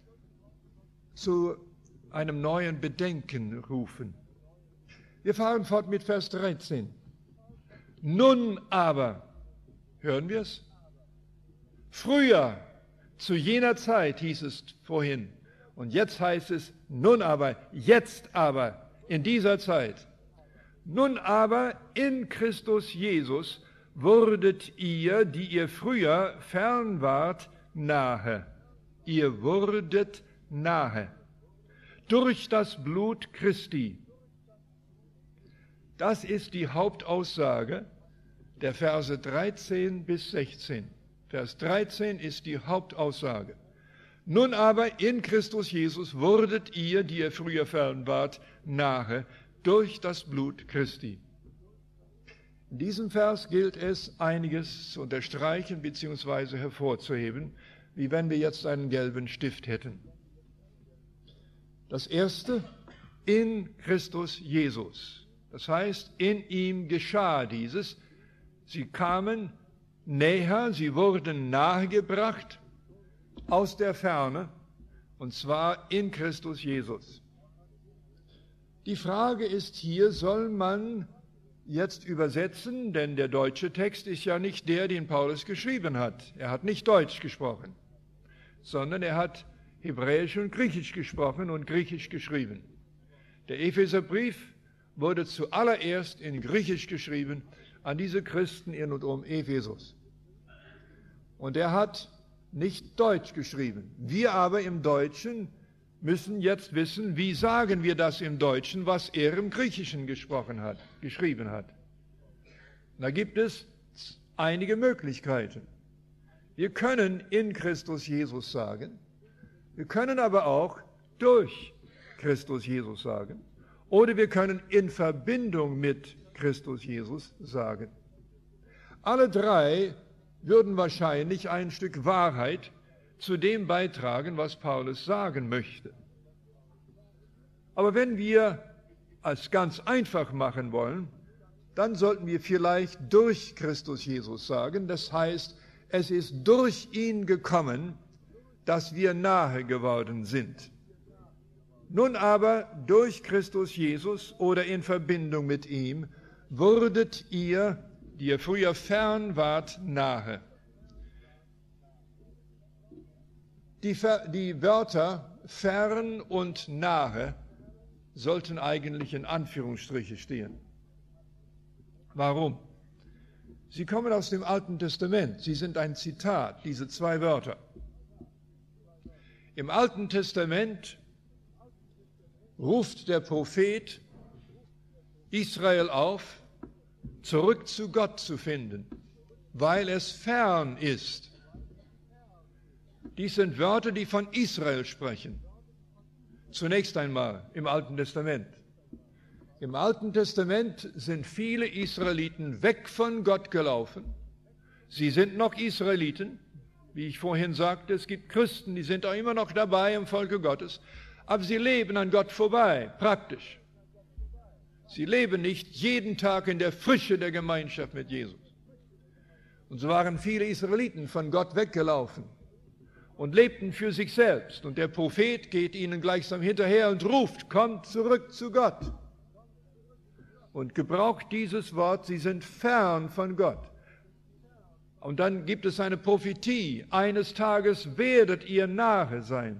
A: zu einem neuen Bedenken rufen. Wir fahren fort mit Vers dreizehn. Nun aber, hören wir es? Früher, zu jener Zeit hieß es vorhin, und jetzt heißt es, nun aber, jetzt aber, in dieser Zeit. Nun aber, in Christus Jesus wurdet ihr, die ihr früher fern wart, nahe. Ihr wurdet nahe. Durch das Blut Christi. Das ist die Hauptaussage der Verse dreizehn bis sechzehn. Vers dreizehn ist die Hauptaussage. Nun aber in Christus Jesus wurdet ihr, die ihr früher fern wart, nahe durch das Blut Christi. In diesem Vers gilt es, einiges zu unterstreichen bzw. hervorzuheben, wie wenn wir jetzt einen gelben Stift hätten. Das erste, in Christus Jesus. Das heißt, in ihm geschah dieses. Sie kamen näher, sie wurden nahegebracht aus der Ferne, und zwar in Christus Jesus. Die Frage ist hier, soll man jetzt übersetzen, denn der deutsche Text ist ja nicht der, den Paulus geschrieben hat. Er hat nicht Deutsch gesprochen, sondern er hat Hebräisch und Griechisch gesprochen und Griechisch geschrieben. Der Epheserbrief wurde zuallererst in Griechisch geschrieben an diese Christen in und um Ephesus. Und er hat nicht Deutsch geschrieben. Wir aber im Deutschen müssen jetzt wissen, wie sagen wir das im Deutschen, was er im Griechischen gesprochen hat, geschrieben hat. Da gibt es einige Möglichkeiten. Wir können in Christus Jesus sagen, wir können aber auch durch Christus Jesus sagen, oder wir können in Verbindung mit Christus Jesus sagen. Alle drei würden wahrscheinlich ein Stück Wahrheit zu dem beitragen, was Paulus sagen möchte. Aber wenn wir es ganz einfach machen wollen, dann sollten wir vielleicht durch Christus Jesus sagen. Das heißt, es ist durch ihn gekommen, dass wir nahe geworden sind. Nun aber durch Christus Jesus oder in Verbindung mit ihm wurdet ihr, die ihr früher fern wart, nahe. Die, die Wörter fern und nahe sollten eigentlich in Anführungsstriche stehen. Warum? Sie kommen aus dem Alten Testament. Sie sind ein Zitat, diese zwei Wörter. Im Alten Testament ruft der Prophet Israel auf, zurück zu Gott zu finden, weil es fern ist. Dies sind Wörter, die von Israel sprechen. Zunächst einmal im Alten Testament. Im Alten Testament sind viele Israeliten weg von Gott gelaufen. Sie sind noch Israeliten, wie ich vorhin sagte, es gibt Christen, die sind auch immer noch dabei im Volke Gottes, aber sie leben an Gott vorbei, praktisch. Sie leben nicht jeden Tag in der Frische der Gemeinschaft mit Jesus. Und so waren viele Israeliten von Gott weggelaufen und lebten für sich selbst. Und der Prophet geht ihnen gleichsam hinterher und ruft, kommt zurück zu Gott. Und gebraucht dieses Wort, sie sind fern von Gott. Und dann gibt es eine Prophetie, eines Tages werdet ihr nahe sein.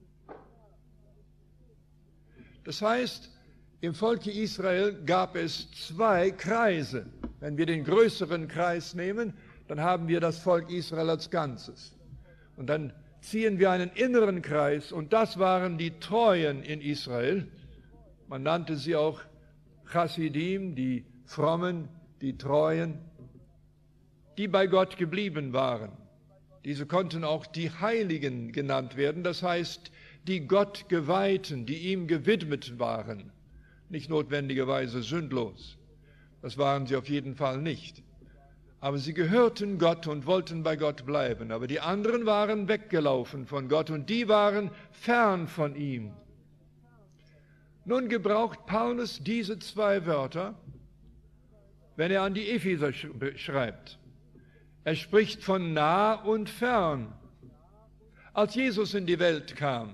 A: Das heißt, im Volke Israel gab es zwei Kreise. Wenn wir den größeren Kreis nehmen, dann haben wir das Volk Israel als Ganzes. Und dann ziehen wir einen inneren Kreis, und das waren die Treuen in Israel. Man nannte sie auch Chassidim, die Frommen, die Treuen, die bei Gott geblieben waren. Diese konnten auch die Heiligen genannt werden, das heißt, die Gott geweihten, die ihm gewidmet waren. Nicht notwendigerweise sündlos, das waren sie auf jeden Fall nicht. Aber sie gehörten Gott und wollten bei Gott bleiben. Aber die anderen waren weggelaufen von Gott und die waren fern von ihm. Nun gebraucht Paulus diese zwei Wörter, wenn er an die Epheser schreibt. Er spricht von nah und fern. Als Jesus in die Welt kam,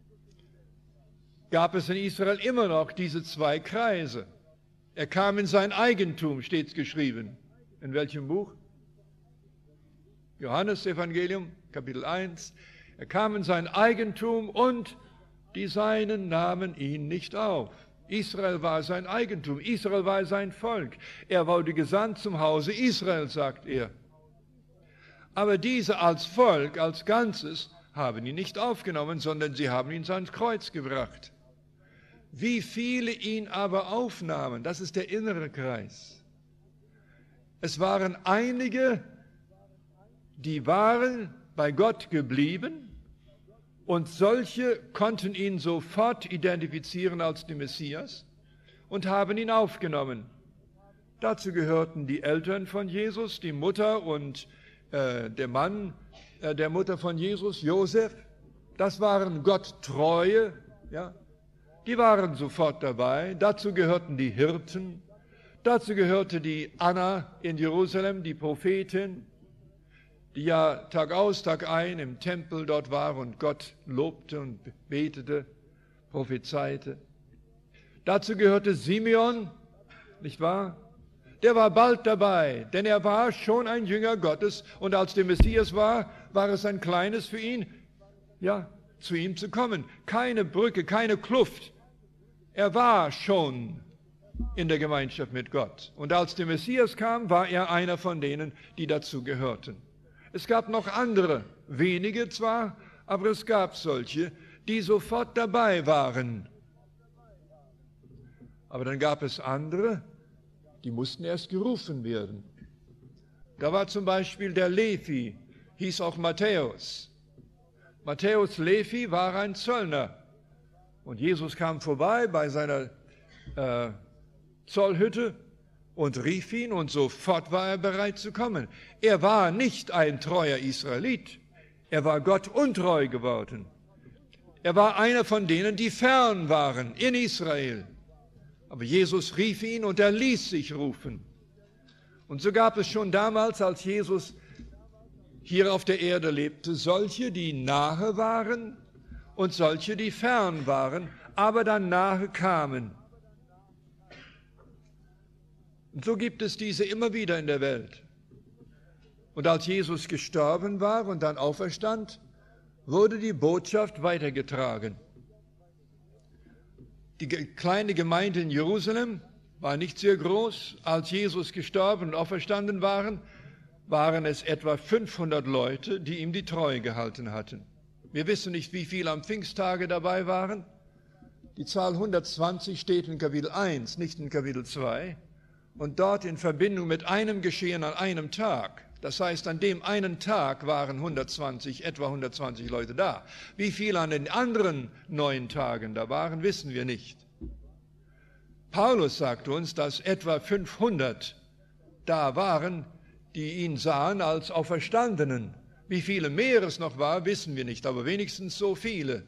A: gab es in Israel immer noch diese zwei Kreise. Er kam in sein Eigentum, steht es geschrieben. In welchem Buch? Johannes Evangelium, Kapitel eins. Er kam in sein Eigentum und die Seinen nahmen ihn nicht auf. Israel war sein Eigentum, Israel war sein Volk. Er wurde gesandt zum Hause Israel, sagt er. Aber diese als Volk, als Ganzes, haben ihn nicht aufgenommen, sondern sie haben ihn ans Kreuz gebracht. Wie viele ihn aber aufnahmen, das ist der innere Kreis. Es waren einige, die waren bei Gott geblieben, und solche konnten ihn sofort identifizieren als den Messias und haben ihn aufgenommen. Dazu gehörten die Eltern von Jesus, die Mutter und äh, der Mann äh, der Mutter von Jesus, Josef. Das waren Gott treue, ja, die waren sofort dabei. Dazu gehörten die Hirten, dazu gehörte die Anna in Jerusalem, die Prophetin, die ja Tag aus, Tag ein im Tempel dort war und Gott lobte und betete, prophezeite. Dazu gehörte Simeon, nicht wahr? Der war bald dabei, denn er war schon ein Jünger Gottes, und als der Messias war, war es ein kleines für ihn, ja, zu ihm zu kommen. Keine Brücke, keine Kluft. Er war schon in der Gemeinschaft mit Gott. Und als der Messias kam, war er einer von denen, die dazu gehörten. Es gab noch andere, wenige zwar, aber es gab solche, die sofort dabei waren. Aber dann gab es andere, die mussten erst gerufen werden. Da war zum Beispiel der Levi, hieß auch Matthäus. Matthäus Levi war ein Zöllner. Und Jesus kam vorbei bei seiner äh, Zollhütte und rief ihn, und sofort war er bereit zu kommen. Er war nicht ein treuer Israelit, er war Gott untreu geworden. Er war einer von denen, die fern waren in Israel. Aber Jesus rief ihn und er ließ sich rufen. Und so gab es schon damals, als Jesus hier auf der Erde lebte, solche, die nahe waren und solche, die fern waren, aber dann nahe kamen. Und so gibt es diese immer wieder in der Welt. Und als Jesus gestorben war und dann auferstand, wurde die Botschaft weitergetragen. Die kleine Gemeinde in Jerusalem war nicht sehr groß. Als Jesus gestorben und auferstanden waren, waren es etwa fünfhundert Leute, die ihm die Treue gehalten hatten. Wir wissen nicht, wie viele am Pfingsttage dabei waren. Die Zahl hundertzwanzig steht in Kapitel eins, nicht in Kapitel zwei. Und dort in Verbindung mit einem Geschehen an einem Tag. Das heißt, an dem einen Tag waren hundertzwanzig, etwa hundertzwanzig Leute da. Wie viele an den anderen neun Tagen da waren, wissen wir nicht. Paulus sagt uns, dass etwa fünfhundert da waren, die ihn sahen als Auferstandenen. Wie viele mehr es noch war, wissen wir nicht, aber wenigstens so viele.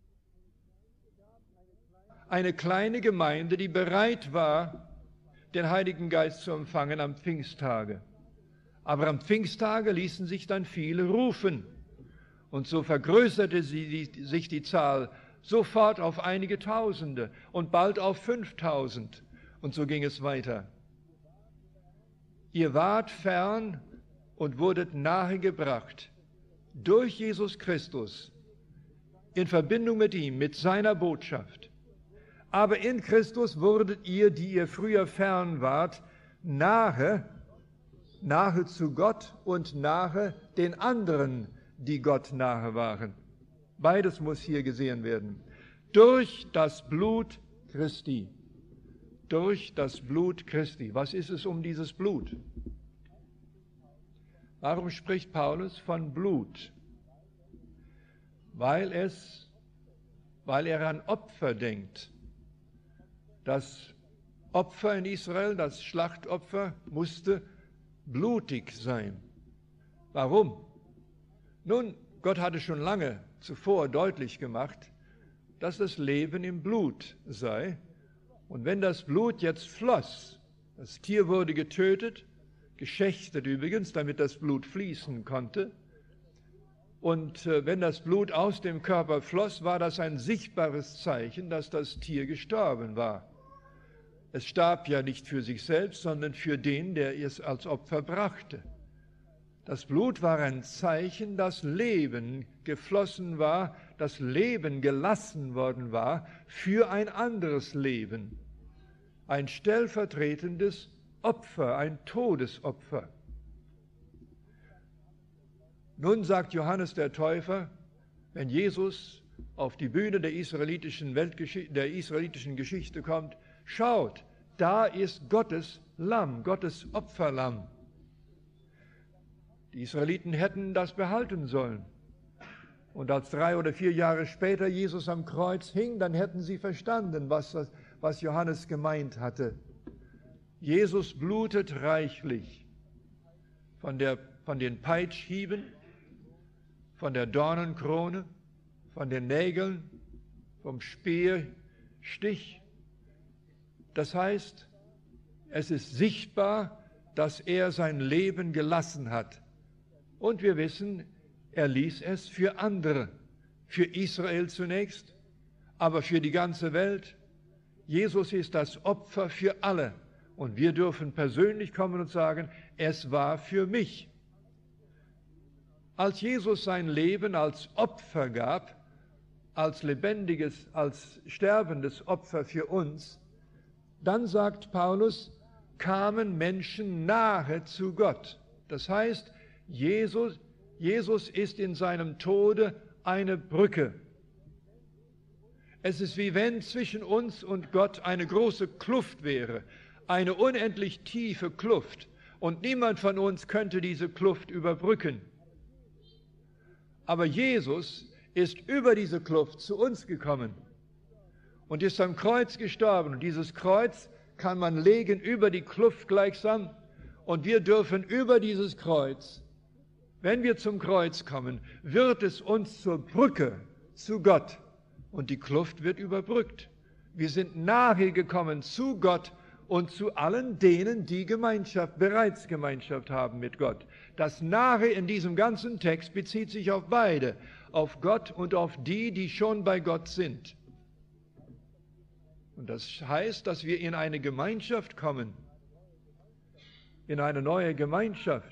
A: Eine kleine Gemeinde, die bereit war, den Heiligen Geist zu empfangen am Pfingsttage. Aber am Pfingsttage ließen sich dann viele rufen. Und so vergrößerte sie die, sich die Zahl sofort auf einige Tausende und bald auf fünftausend. Und so ging es weiter. Ihr wart fern und wurdet nahegebracht durch Jesus Christus in Verbindung mit ihm, mit seiner Botschaft. Aber in Christus wurdet ihr, die ihr früher fern wart, nahe, nahe zu Gott und nahe den anderen, die Gott nahe waren. Beides muss hier gesehen werden. Durch das Blut Christi. Durch das Blut Christi. Was ist es um dieses Blut? Warum spricht Paulus von Blut? Weil es, weil er an Opfer denkt. Das Opfer in Israel, das Schlachtopfer, musste blutig sein. Warum? Nun, Gott hatte schon lange zuvor deutlich gemacht, dass das Leben im Blut sei. Und wenn das Blut jetzt floss, das Tier wurde getötet, geschächtet übrigens, damit das Blut fließen konnte, und äh, wenn das Blut aus dem Körper floss, war das ein sichtbares Zeichen, dass das Tier gestorben war. Es starb ja nicht für sich selbst, sondern für den, der es als Opfer brachte. Das Blut war ein Zeichen, dass Leben geflossen war, dass Leben gelassen worden war für ein anderes Leben. Ein stellvertretendes Opfer, ein Todesopfer. Nun sagt Johannes der Täufer, wenn Jesus auf die Bühne der israelitischen, Weltgeschichte, der israelitischen Geschichte kommt, schaut, da ist Gottes Lamm, Gottes Opferlamm. Die Israeliten hätten das behalten sollen. Und als drei oder vier Jahre später Jesus am Kreuz hing, dann hätten sie verstanden, was, was Johannes gemeint hatte. Jesus blutet reichlich von, der, von den Peitschhieben, von der Dornenkrone, von den Nägeln, vom Speerstich. Das heißt, es ist sichtbar, dass er sein Leben gelassen hat. Und wir wissen, er ließ es für andere, für Israel zunächst, aber für die ganze Welt. Jesus ist das Opfer für alle. Und wir dürfen persönlich kommen und sagen, es war für mich. Als Jesus sein Leben als Opfer gab, als lebendiges, als sterbendes Opfer für uns, dann sagt Paulus, kamen Menschen nahe zu Gott. Das heißt, Jesus, Jesus ist in seinem Tode eine Brücke. Es ist wie wenn zwischen uns und Gott eine große Kluft wäre, eine unendlich tiefe Kluft. Und niemand von uns könnte diese Kluft überbrücken. Aber Jesus ist über diese Kluft zu uns gekommen und ist am Kreuz gestorben. Und dieses Kreuz kann man legen über die Kluft gleichsam und wir dürfen über dieses Kreuz, wenn wir zum Kreuz kommen, wird es uns zur Brücke zu Gott und die Kluft wird überbrückt. Wir sind nahe gekommen zu Gott und zu allen denen, die Gemeinschaft, bereits Gemeinschaft haben mit Gott. Das Nahe in diesem ganzen Text bezieht sich auf beide, auf Gott und auf die, die schon bei Gott sind. Und das heißt, dass wir in eine Gemeinschaft kommen, in eine neue Gemeinschaft.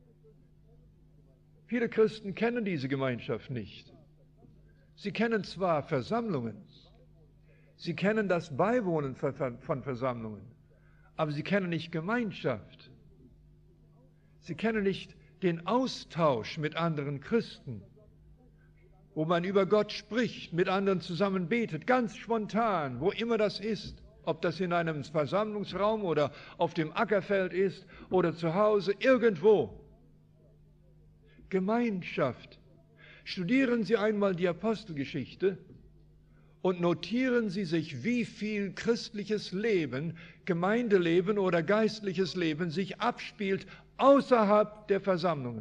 A: Viele Christen kennen diese Gemeinschaft nicht. Sie kennen zwar Versammlungen, sie kennen das Beiwohnen von Versammlungen, aber sie kennen nicht Gemeinschaft. Sie kennen nicht den Austausch mit anderen Christen, wo man über Gott spricht, mit anderen zusammen betet, ganz spontan, wo immer das ist, ob das in einem Versammlungsraum oder auf dem Ackerfeld ist oder zu Hause, irgendwo. Gemeinschaft. Studieren Sie einmal die Apostelgeschichte und notieren Sie sich, wie viel christliches Leben, Gemeindeleben oder geistliches Leben sich abspielt außerhalb der Versammlungen.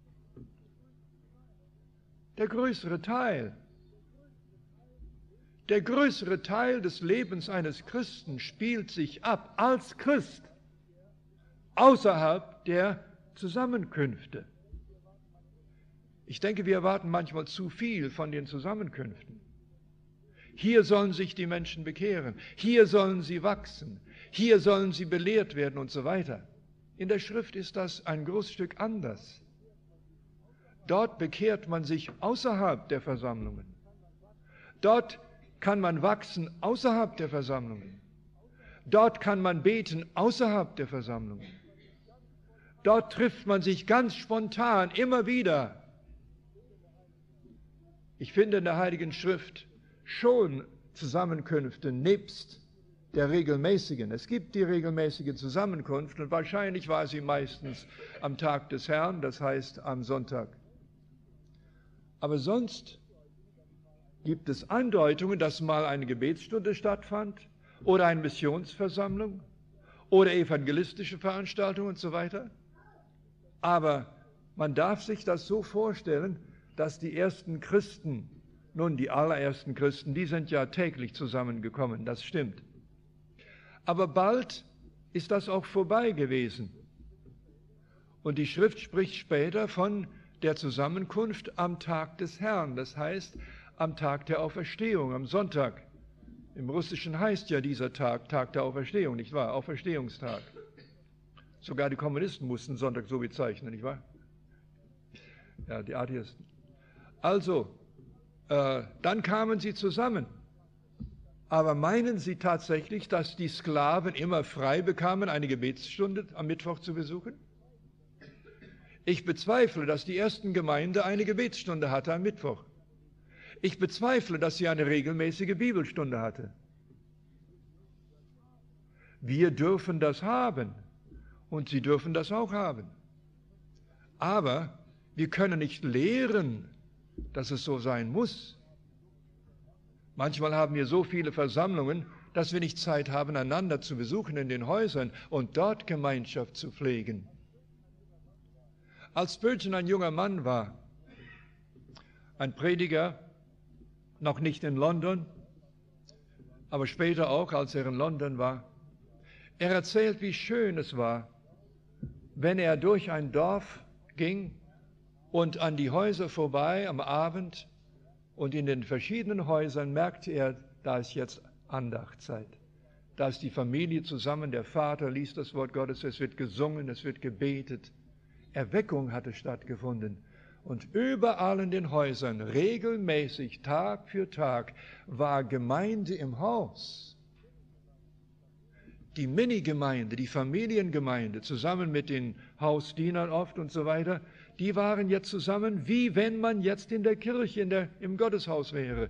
A: Der größere Teil, der größere Teil des Lebens eines Christen spielt sich ab als Christ außerhalb der Zusammenkünfte. Ich denke, wir erwarten manchmal zu viel von den Zusammenkünften. Hier sollen sich die Menschen bekehren, hier sollen sie wachsen, hier sollen sie belehrt werden und so weiter. In der Schrift ist das ein Großstück anders. Dort bekehrt man sich außerhalb der Versammlungen. Dort kann man wachsen außerhalb der Versammlungen. Dort kann man beten außerhalb der Versammlungen. Dort trifft man sich ganz spontan immer wieder. Ich finde in der Heiligen Schrift schon Zusammenkünfte nebst der regelmäßigen. Es gibt die regelmäßige Zusammenkunft und wahrscheinlich war sie meistens am Tag des Herrn, das heißt am Sonntag. Aber sonst gibt es Andeutungen, dass mal eine Gebetsstunde stattfand oder eine Missionsversammlung oder evangelistische Veranstaltungen und so weiter. Aber man darf sich das so vorstellen, dass die ersten Christen, nun die allerersten Christen, die sind ja täglich zusammengekommen, das stimmt. Aber bald ist das auch vorbei gewesen. Und die Schrift spricht später von der Zusammenkunft am Tag des Herrn, das heißt am Tag der Auferstehung, am Sonntag. Im Russischen heißt ja dieser Tag Tag der Auferstehung, nicht wahr? Auferstehungstag. Sogar die Kommunisten mussten Sonntag so bezeichnen, nicht wahr? Ja, die Atheisten. Also, äh, dann kamen sie zusammen. Aber meinen Sie tatsächlich, dass die Sklaven immer frei bekamen, eine Gebetsstunde am Mittwoch zu besuchen? Ich bezweifle, dass die ersten Gemeinde eine Gebetsstunde hatte am Mittwoch. Ich bezweifle, dass sie eine regelmäßige Bibelstunde hatte. Wir dürfen das haben und sie dürfen das auch haben. Aber wir können nicht lehren, dass es so sein muss. Manchmal haben wir so viele Versammlungen, dass wir nicht Zeit haben, einander zu besuchen in den Häusern und dort Gemeinschaft zu pflegen. Als Spurgeon ein junger Mann war, ein Prediger, noch nicht in London, aber später auch, als er in London war, er erzählt, wie schön es war, wenn er durch ein Dorf ging und an die Häuser vorbei am Abend und in den verschiedenen Häusern merkte er, da ist jetzt Andachtzeit. Da ist die Familie zusammen, der Vater liest das Wort Gottes, es wird gesungen, es wird gebetet. Erweckung hatte stattgefunden. Und überall in den Häusern, regelmäßig, Tag für Tag, war Gemeinde im Haus. Die Minigemeinde, die Familiengemeinde, zusammen mit den Hausdienern oft und so weiter, die waren jetzt zusammen, wie wenn man jetzt in der Kirche, in der, im Gotteshaus wäre.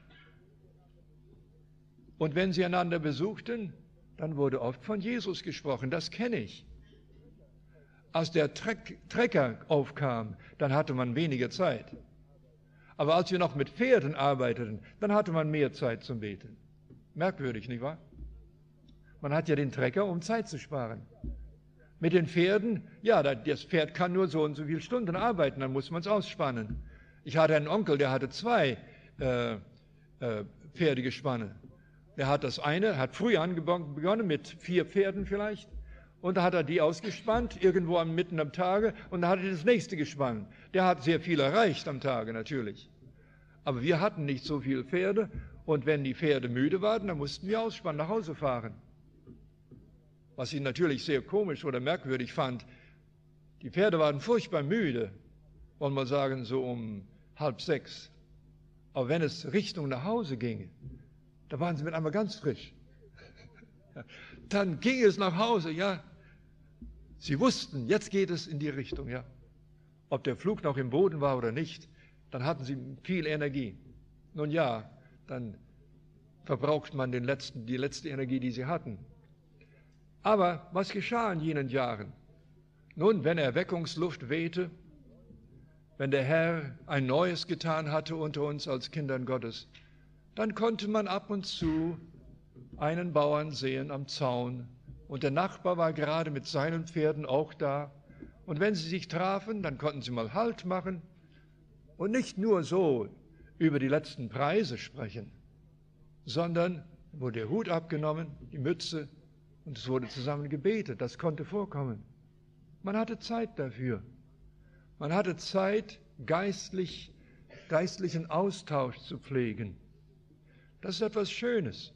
A: Und wenn sie einander besuchten, dann wurde oft von Jesus gesprochen, das kenne ich. Als der Treck, Trecker aufkam, dann hatte man weniger Zeit. Aber als wir noch mit Pferden arbeiteten, dann hatte man mehr Zeit zum Beten. Merkwürdig, nicht wahr? Man hat ja den Trecker, um Zeit zu sparen. Mit den Pferden, ja, das Pferd kann nur so und so viele Stunden arbeiten, dann muss man es ausspannen. Ich hatte einen Onkel, der hatte zwei äh, äh, Pferdegespanne. Der hat das eine, hat früh angefangen mit vier Pferden vielleicht, und da hat er die ausgespannt, irgendwo am, mitten am Tage, und da hat er das nächste gespannt. Der hat sehr viel erreicht am Tage natürlich. Aber wir hatten nicht so viele Pferde, und wenn die Pferde müde waren, dann mussten wir ausspannen, nach Hause fahren. Was ich natürlich sehr komisch oder merkwürdig fand, die Pferde waren furchtbar müde, wollen wir sagen, so um halb sechs. Aber wenn es Richtung nach Hause ging, da waren sie mit einmal ganz frisch. Dann ging es nach Hause, ja. Sie wussten, jetzt geht es in die Richtung, ja. Ob der Flug noch im Boden war oder nicht, dann hatten sie viel Energie. Nun ja, dann verbraucht man den letzten, die letzte Energie, die sie hatten. Aber was geschah in jenen Jahren? Nun, wenn Erweckungsluft wehte, wenn der Herr ein Neues getan hatte unter uns als Kindern Gottes, dann konnte man ab und zu einen Bauern sehen am Zaun, und der Nachbar war gerade mit seinen Pferden auch da. Und wenn sie sich trafen, dann konnten sie mal Halt machen und nicht nur so über die letzten Preise sprechen, sondern wurde der Hut abgenommen, die Mütze, und es wurde zusammen gebetet. Das konnte vorkommen. Man hatte Zeit dafür. Man hatte Zeit, geistlich, geistlichen Austausch zu pflegen. Das ist etwas Schönes.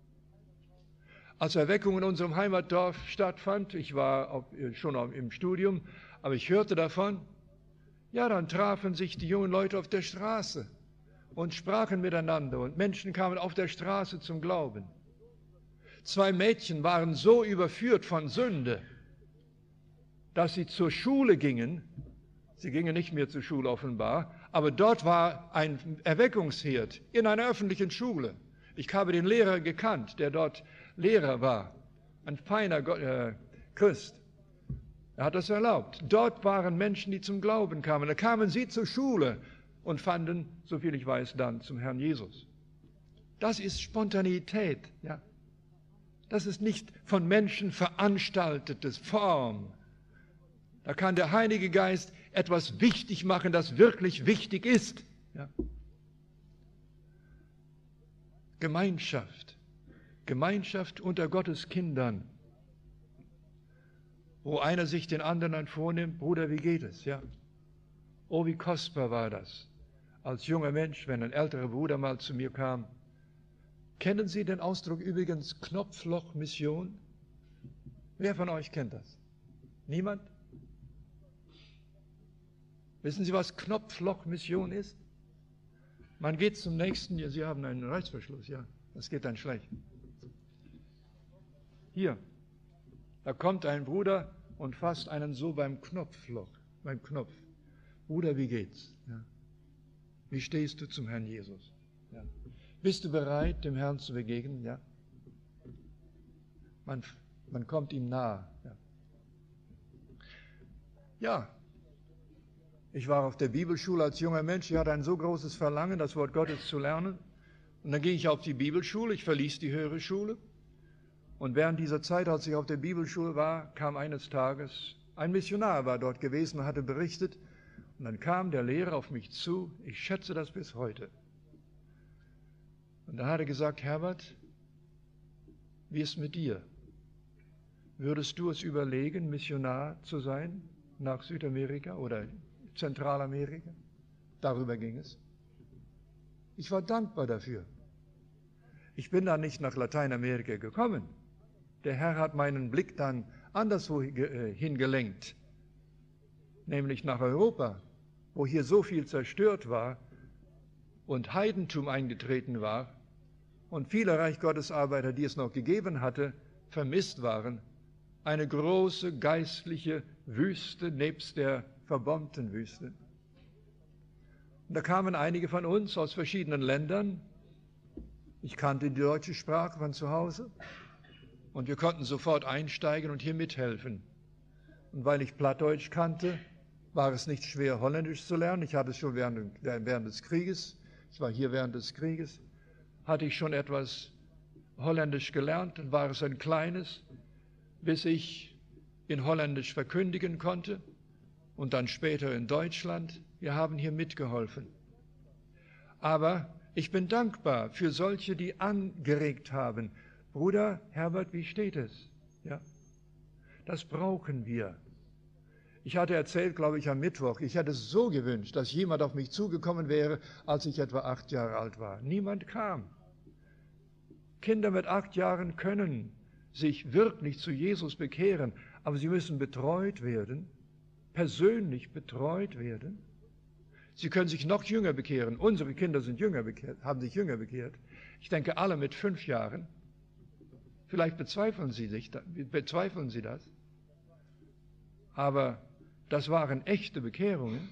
A: Als Erweckung in unserem Heimatdorf stattfand, ich war auf, schon im Studium, aber ich hörte davon, ja, dann trafen sich die jungen Leute auf der Straße und sprachen miteinander, und Menschen kamen auf der Straße zum Glauben. Zwei Mädchen waren so überführt von Sünde, dass sie zur Schule gingen. Sie gingen nicht mehr zur Schule offenbar, aber dort war ein Erweckungsherd in einer öffentlichen Schule. Ich habe den Lehrer gekannt, der dort Lehrer war, ein feiner Gott, äh, Christ. Er hat das erlaubt. Dort waren Menschen, die zum Glauben kamen. Da kamen sie zur Schule und fanden, soviel ich weiß, dann zum Herrn Jesus. Das ist Spontaneität, ja. Das ist nicht von Menschen veranstaltetes Form. Da kann der Heilige Geist etwas wichtig machen, das wirklich wichtig ist. Ja. Gemeinschaft. Gemeinschaft unter Gottes Kindern, wo einer sich den anderen dann vornimmt, Bruder, wie geht es? Ja. Oh, wie kostbar war das, als junger Mensch, wenn ein älterer Bruder mal zu mir kam. Kennen Sie den Ausdruck übrigens Knopfloch-Mission? Wer von euch kennt das? Niemand? Wissen Sie, was Knopfloch-Mission ist? Man geht zum nächsten, ja, Sie haben einen Reißverschluss, ja, das geht dann schlecht. Hier, da kommt ein Bruder und fasst einen so beim Knopfloch, beim Knopf. Bruder, wie geht's? Ja. Wie stehst du zum Herrn Jesus? Ja. Bist du bereit, dem Herrn zu begegnen? Ja. Man, man kommt ihm nahe. Ja. ja, ich war auf der Bibelschule als junger Mensch. Ich hatte ein so großes Verlangen, das Wort Gottes zu lernen. Und dann ging ich auf die Bibelschule. Ich verließ die höhere Schule. Und während dieser Zeit, als ich auf der Bibelschule war, kam eines Tages, ein Missionar war dort gewesen und hatte berichtet. Und dann kam der Lehrer auf mich zu. Ich schätze das bis heute. Und da hat er gesagt, Herbert, wie ist mit dir? Würdest du es überlegen, Missionar zu sein nach Südamerika oder Zentralamerika? Darüber ging es. Ich war dankbar dafür. Ich bin dann nicht nach Lateinamerika gekommen. Der Herr hat meinen Blick dann anderswo hingelenkt, nämlich nach Europa, wo hier so viel zerstört war und Heidentum eingetreten war und viele Reich Gottes Arbeiter, die es noch gegeben hatte, vermisst waren. Eine große geistliche Wüste nebst der verbombten Wüste. Und da kamen einige von uns aus verschiedenen Ländern. Ich kannte die deutsche Sprache von zu Hause und wir konnten sofort einsteigen und hier mithelfen. Und weil ich Plattdeutsch kannte, war es nicht schwer, Holländisch zu lernen. Ich hatte es schon während, während des Krieges, ich war hier während des Krieges, hatte ich schon etwas Holländisch gelernt, dann war es ein kleines, bis ich in Holländisch verkündigen konnte und dann später in Deutschland. Wir haben hier mitgeholfen. Aber ich bin dankbar für solche, die angeregt haben. Bruder Herbert, wie steht es? Ja, das brauchen wir. Ich hatte erzählt, glaube ich, am Mittwoch, ich hätte es so gewünscht, dass jemand auf mich zugekommen wäre, als ich etwa acht Jahre alt war. Niemand kam. Kinder mit acht Jahren können sich wirklich zu Jesus bekehren, aber sie müssen betreut werden, persönlich betreut werden. Sie können sich noch jünger bekehren. Unsere Kinder sind jünger bekehrt, haben sich jünger bekehrt. Ich denke, alle mit fünf Jahren. Vielleicht bezweifeln Sie, sich, bezweifeln Sie das. Aber das waren echte Bekehrungen.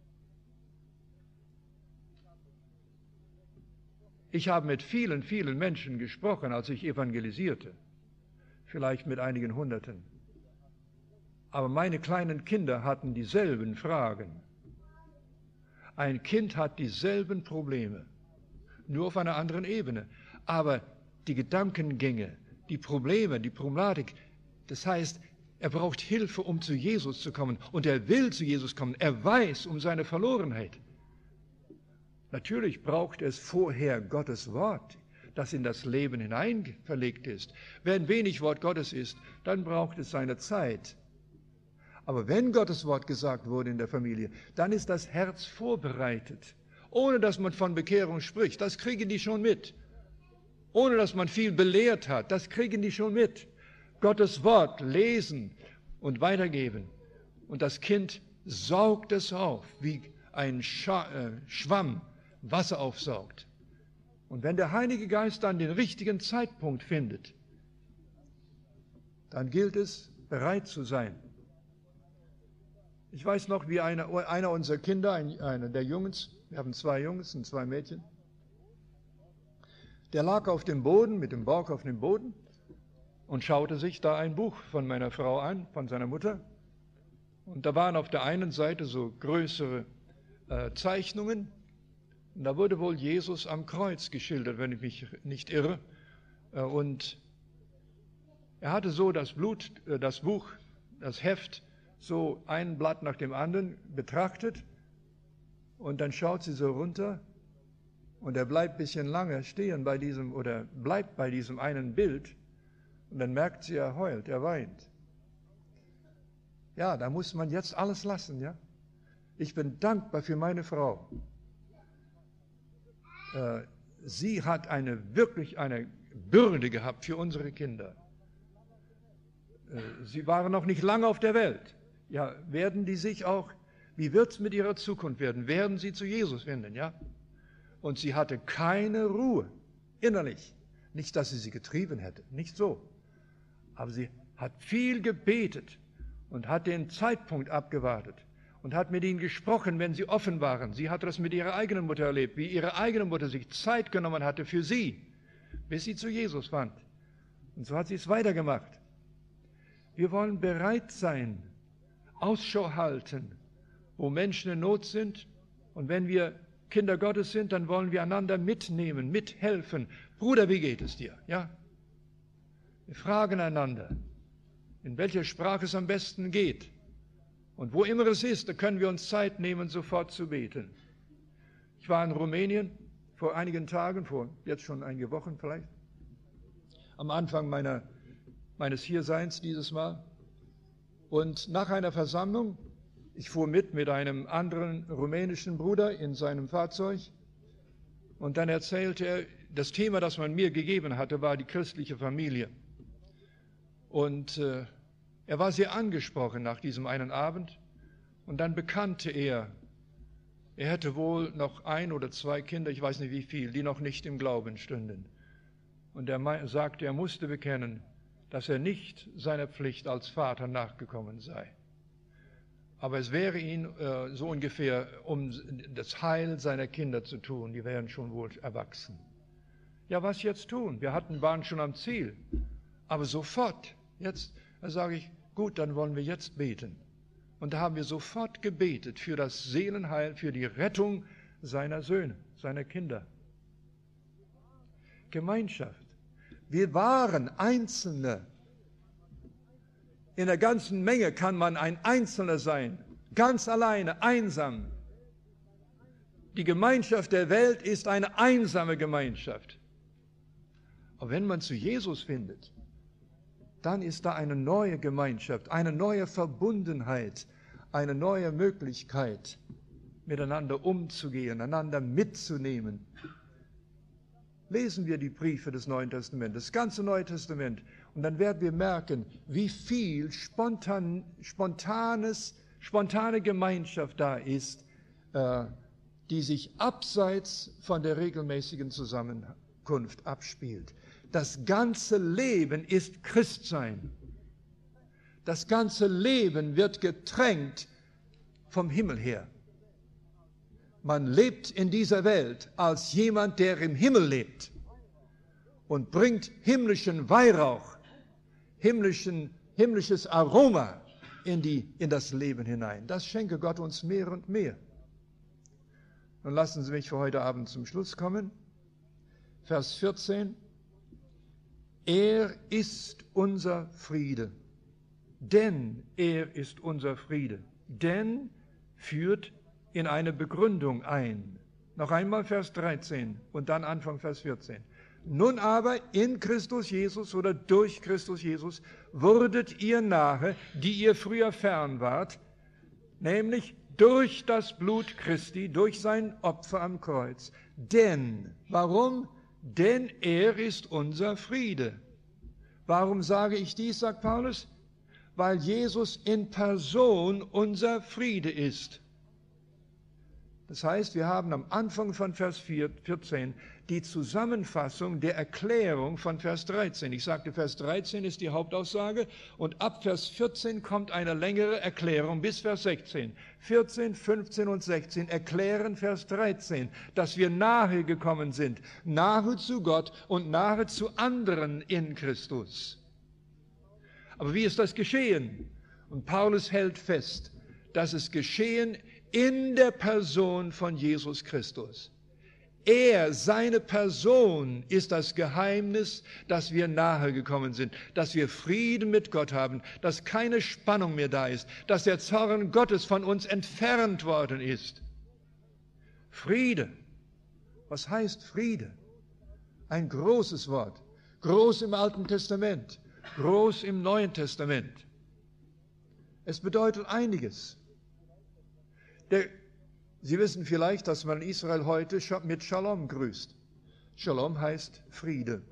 A: Ich habe mit vielen, vielen Menschen gesprochen, als ich evangelisierte. Vielleicht mit einigen Hunderten. Aber meine kleinen Kinder hatten dieselben Fragen. Ein Kind hat dieselben Probleme, nur auf einer anderen Ebene. Aber die Gedankengänge, die Probleme, die Problematik, das heißt, er braucht Hilfe, um zu Jesus zu kommen. Und er will zu Jesus kommen. Er weiß um seine Verlorenheit. Natürlich braucht es vorher Gottes Wort, das in das Leben hinein verlegt ist. Wenn wenig Wort Gottes ist, dann braucht es seine Zeit. Aber wenn Gottes Wort gesagt wurde in der Familie, dann ist das Herz vorbereitet, ohne dass man von Bekehrung spricht. Das kriegen die schon mit. Ohne dass man viel belehrt hat, das kriegen die schon mit. Gottes Wort lesen und weitergeben. Und das Kind saugt es auf, wie ein Scha- äh, Schwamm Wasser aufsaugt. Und wenn der Heilige Geist dann den richtigen Zeitpunkt findet, dann gilt es, bereit zu sein. Ich weiß noch, wie einer, einer unserer Kinder, ein, einer der Jungs, wir haben zwei Jungs und zwei Mädchen, der lag auf dem Boden, mit dem Bauch auf dem Boden und schaute sich da ein Buch von meiner Frau an, von seiner Mutter. Und da waren auf der einen Seite so größere äh, Zeichnungen. Und da wurde wohl Jesus am Kreuz geschildert, wenn ich mich nicht irre. Äh, und er hatte so das Blut, äh, das Buch, das Heft, so ein Blatt nach dem anderen betrachtet. Und dann schaut sie so runter. Und er bleibt ein bisschen lange stehen bei diesem, oder bleibt bei diesem einen Bild. Und dann merkt sie, er heult, er weint. Ja, da muss man jetzt alles lassen, ja. Ich bin dankbar für meine Frau. Äh, sie hat eine, wirklich eine Bürde gehabt für unsere Kinder. Äh, sie waren noch nicht lange auf der Welt. Ja, werden die sich auch, wie wird es mit ihrer Zukunft werden? Werden sie zu Jesus finden, ja? Und sie hatte keine Ruhe, innerlich. Nicht, dass sie sie getrieben hätte, nicht so. Aber sie hat viel gebetet und hat den Zeitpunkt abgewartet und hat mit ihnen gesprochen, wenn sie offen waren. Sie hat das mit ihrer eigenen Mutter erlebt, wie ihre eigene Mutter sich Zeit genommen hatte für sie, bis sie zu Jesus fand. Und so hat sie es weitergemacht. Wir wollen bereit sein, Ausschau halten, wo Menschen in Not sind. Und wenn wir Kinder Gottes sind, dann wollen wir einander mitnehmen, mithelfen. Bruder, wie geht es dir? Ja? Wir fragen einander, in welcher Sprache es am besten geht. Und wo immer es ist, da können wir uns Zeit nehmen, sofort zu beten. Ich war in Rumänien vor einigen Tagen, vor jetzt schon einige Wochen vielleicht, am Anfang meiner, meines Hierseins dieses Mal. Und nach einer Versammlung, ich fuhr mit mit einem anderen rumänischen Bruder in seinem Fahrzeug, und dann erzählte er, das Thema, das man mir gegeben hatte, war die christliche Familie. Und äh, er war sehr angesprochen nach diesem einen Abend, und dann bekannte er, er hätte wohl noch ein oder zwei Kinder, ich weiß nicht wie viel, die noch nicht im Glauben stünden. Und er sagte, er musste bekennen, dass er nicht seiner Pflicht als Vater nachgekommen sei. Aber es wäre ihm äh, so ungefähr, um das Heil seiner Kinder zu tun, die wären schon wohl erwachsen. Ja, was jetzt tun? Wir hatten, waren schon am Ziel, aber sofort, jetzt, da sage ich, gut, dann wollen wir jetzt beten. Und da haben wir sofort gebetet für das Seelenheil, für die Rettung seiner Söhne, seiner Kinder. Gemeinschaft. Wir waren Einzelne. In der ganzen Menge kann man ein Einzelner sein, ganz alleine, einsam. Die Gemeinschaft der Welt ist eine einsame Gemeinschaft. Aber wenn man zu Jesus findet, dann ist da eine neue Gemeinschaft, eine neue Verbundenheit, eine neue Möglichkeit, miteinander umzugehen, einander mitzunehmen. Lesen wir die Briefe des Neuen Testaments, das ganze Neue Testament, und dann werden wir merken, wie viel spontan, spontanes, spontane Gemeinschaft da ist, äh, die sich abseits von der regelmäßigen Zusammenkunft abspielt. Das ganze Leben ist Christsein. Das ganze Leben wird getränkt vom Himmel her. Man lebt in dieser Welt als jemand, der im Himmel lebt und bringt himmlischen Weihrauch, himmlischen, himmlisches Aroma in, die, in das Leben hinein. Das schenke Gott uns mehr und mehr. Nun lassen Sie mich für heute Abend zum Schluss kommen. Vers vierzehn. Er ist unser Friede, denn er ist unser Friede. Denn führt in eine Begründung ein. Noch einmal Vers dreizehn und dann Anfang Vers vierzehn. Nun aber in Christus Jesus oder durch Christus Jesus wurdet ihr nahe, die ihr früher fern wart, nämlich durch das Blut Christi, durch sein Opfer am Kreuz. Denn, warum? Denn er ist unser Friede. Warum sage ich dies, sagt Paulus? Weil Jesus in Person unser Friede ist. Das heißt, wir haben am Anfang von Vers vierzehn die Zusammenfassung der Erklärung von Vers dreizehn. Ich sagte, Vers dreizehn ist die Hauptaussage und ab Vers vierzehn kommt eine längere Erklärung bis Vers sechzehn. vierzehn, fünfzehn und sechzehn erklären Vers dreizehn, dass wir nahe gekommen sind, nahe zu Gott und nahe zu anderen in Christus. Aber wie ist das geschehen? Und Paulus hält fest, dass es geschehen in der Person von Jesus Christus. Er, seine Person, ist das Geheimnis, dass wir nahe gekommen sind, dass wir Frieden mit Gott haben, dass keine Spannung mehr da ist, dass der Zorn Gottes von uns entfernt worden ist. Friede. Was heißt Friede? Ein großes Wort. Groß im Alten Testament, groß im Neuen Testament. Es bedeutet einiges. Der Sie wissen vielleicht, dass man Israel heute mit Shalom grüßt. Shalom heißt Friede.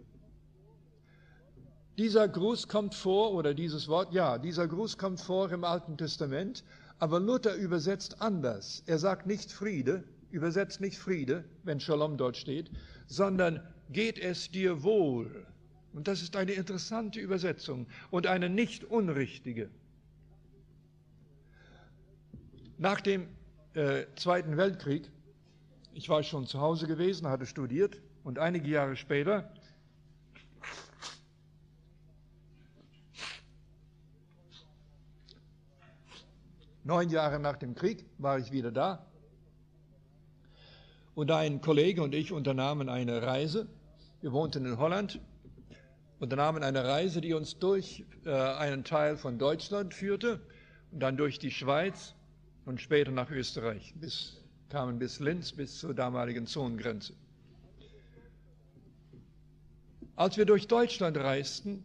A: Dieser Gruß kommt vor, oder dieses Wort, ja, dieser Gruß kommt vor im Alten Testament, aber Luther übersetzt anders. Er sagt nicht Friede, übersetzt nicht Friede, wenn Shalom dort steht, sondern geht es dir wohl. Und das ist eine interessante Übersetzung und eine nicht unrichtige. Nach dem Äh, Zweiten Weltkrieg, ich war schon zu Hause gewesen, hatte studiert und einige Jahre später neun Jahre nach dem Krieg war ich wieder da und ein Kollege und ich unternahmen eine Reise. Wir wohnten in Holland, unternahmen eine Reise, die uns durch äh, einen Teil von Deutschland führte und dann durch die Schweiz und später nach Österreich, bis, kamen bis Linz, bis zur damaligen Zonengrenze. Als wir durch Deutschland reisten,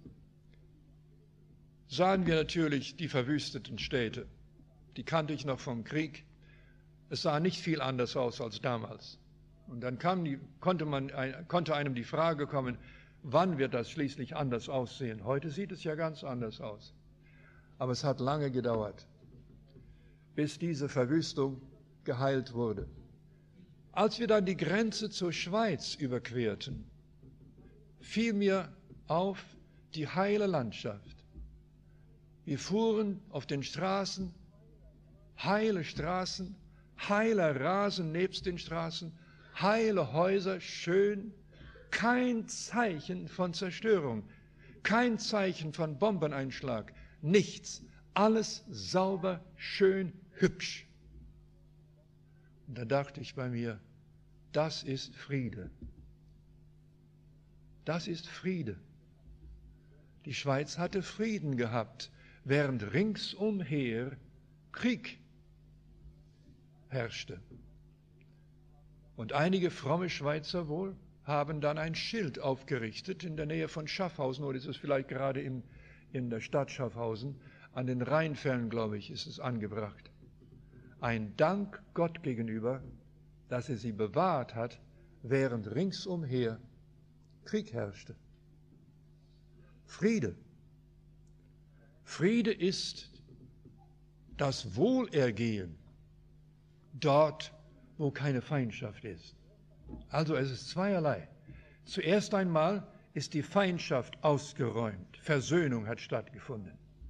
A: sahen wir natürlich die verwüsteten Städte. Die kannte ich noch vom Krieg. Es sah nicht viel anders aus als damals. Und dann kam die, konnte, man, konnte einem die Frage kommen, wann wird das schließlich anders aussehen? Heute sieht es ja ganz anders aus. Aber es hat lange gedauert, bis diese Verwüstung geheilt wurde. Als wir dann die Grenze zur Schweiz überquerten, fiel mir auf die heile Landschaft. Wir fuhren auf den Straßen, heile Straßen, heiler Rasen nebst den Straßen, heile Häuser, schön, kein Zeichen von Zerstörung, kein Zeichen von Bombeneinschlag, nichts, alles sauber, schön, hübsch. Und da dachte ich bei mir, das ist Friede. Das ist Friede. Die Schweiz hatte Frieden gehabt, während ringsumher Krieg herrschte. Und einige fromme Schweizer wohl haben dann ein Schild aufgerichtet in der Nähe von Schaffhausen, oder ist es vielleicht gerade in, in der Stadt Schaffhausen, an den Rheinfällen, glaube ich, ist es angebracht. Ein Dank Gott gegenüber, dass er sie bewahrt hat, während ringsumher Krieg herrschte. Friede. Friede ist das Wohlergehen dort, wo keine Feindschaft ist. Also es ist zweierlei. Zuerst einmal ist die Feindschaft ausgeräumt. Versöhnung hat stattgefunden.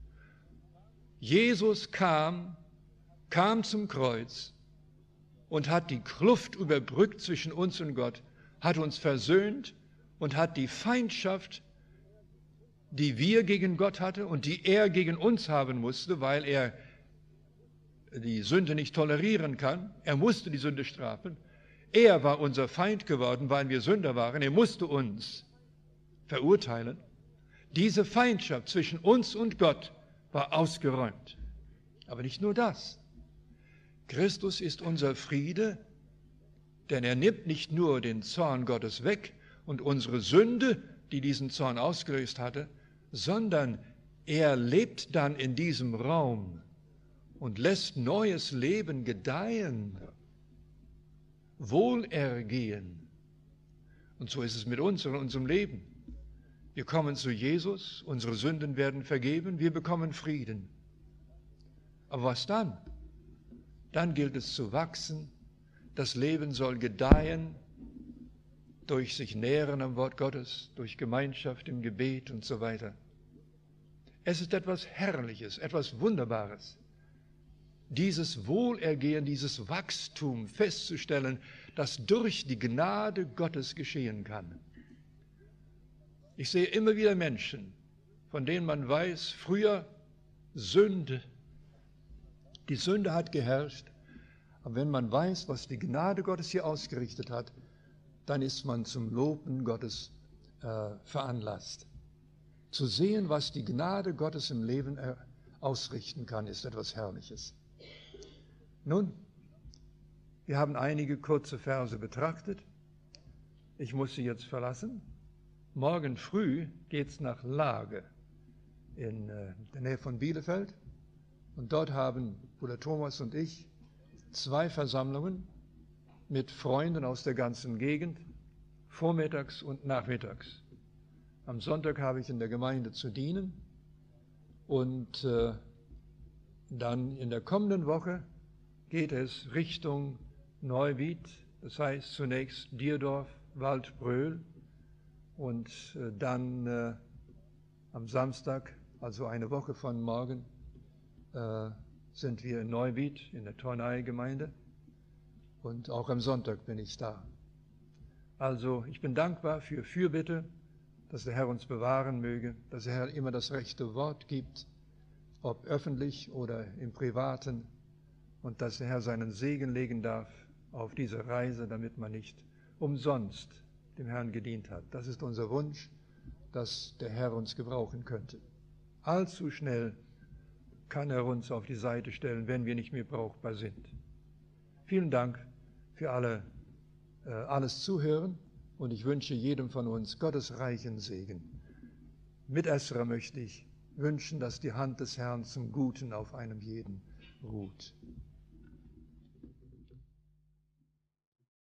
A: Jesus kam, kam zum Kreuz und hat die Kluft überbrückt zwischen uns und Gott, hat uns versöhnt und hat die Feindschaft, die wir gegen Gott hatten und die er gegen uns haben musste, weil er die Sünde nicht tolerieren kann. Er musste die Sünde strafen. Er war unser Feind geworden, weil wir Sünder waren. Er musste uns verurteilen. Diese Feindschaft zwischen uns und Gott war ausgeräumt. Aber nicht nur das. Christus ist unser Friede, denn er nimmt nicht nur den Zorn Gottes weg und unsere Sünde, die diesen Zorn ausgelöst hatte, sondern er lebt dann in diesem Raum und lässt neues Leben gedeihen, Wohlergehen. Und so ist es mit uns und unserem Leben. Wir kommen zu Jesus, unsere Sünden werden vergeben, wir bekommen Frieden. Aber was dann? Dann gilt es zu wachsen, das Leben soll gedeihen, durch sich nähren am Wort Gottes, durch Gemeinschaft im Gebet und so weiter. Es ist etwas Herrliches, etwas Wunderbares, dieses Wohlergehen, dieses Wachstum festzustellen, das durch die Gnade Gottes geschehen kann. Ich sehe immer wieder Menschen, von denen man weiß, früher Sünde, die Sünde hat geherrscht, aber wenn man weiß, was die Gnade Gottes hier ausgerichtet hat, dann ist man zum Loben Gottes äh, veranlasst. Zu sehen, was die Gnade Gottes im Leben äh, ausrichten kann, ist etwas Herrliches. Nun, wir haben einige kurze Verse betrachtet. Ich muss sie jetzt verlassen. Morgen früh geht es nach Lage in äh, der Nähe von Bielefeld. Und dort haben Bruder Thomas und ich zwei Versammlungen mit Freunden aus der ganzen Gegend, vormittags und nachmittags. Am Sonntag habe ich in der Gemeinde zu dienen und äh, dann in der kommenden Woche geht es Richtung Neuwied, das heißt zunächst Dierdorf, Waldbröl und äh, dann äh, am Samstag, also eine Woche von morgen, äh, sind wir in Neuwied in der Tornei-Gemeinde und auch am Sonntag bin ich da. Also ich bin dankbar für Fürbitte, dass der Herr uns bewahren möge, dass der Herr immer das rechte Wort gibt, ob öffentlich oder im Privaten, und dass der Herr seinen Segen legen darf auf diese Reise, damit man nicht umsonst dem Herrn gedient hat. Das ist unser Wunsch, dass der Herr uns gebrauchen könnte. Allzu schnell kann er uns auf die Seite stellen, wenn wir nicht mehr brauchbar sind. Vielen Dank für alle, äh, alles Zuhören und ich wünsche jedem von uns Gottes reichen Segen. Mit Esra möchte ich wünschen, dass die Hand des Herrn zum Guten auf einem jeden ruht.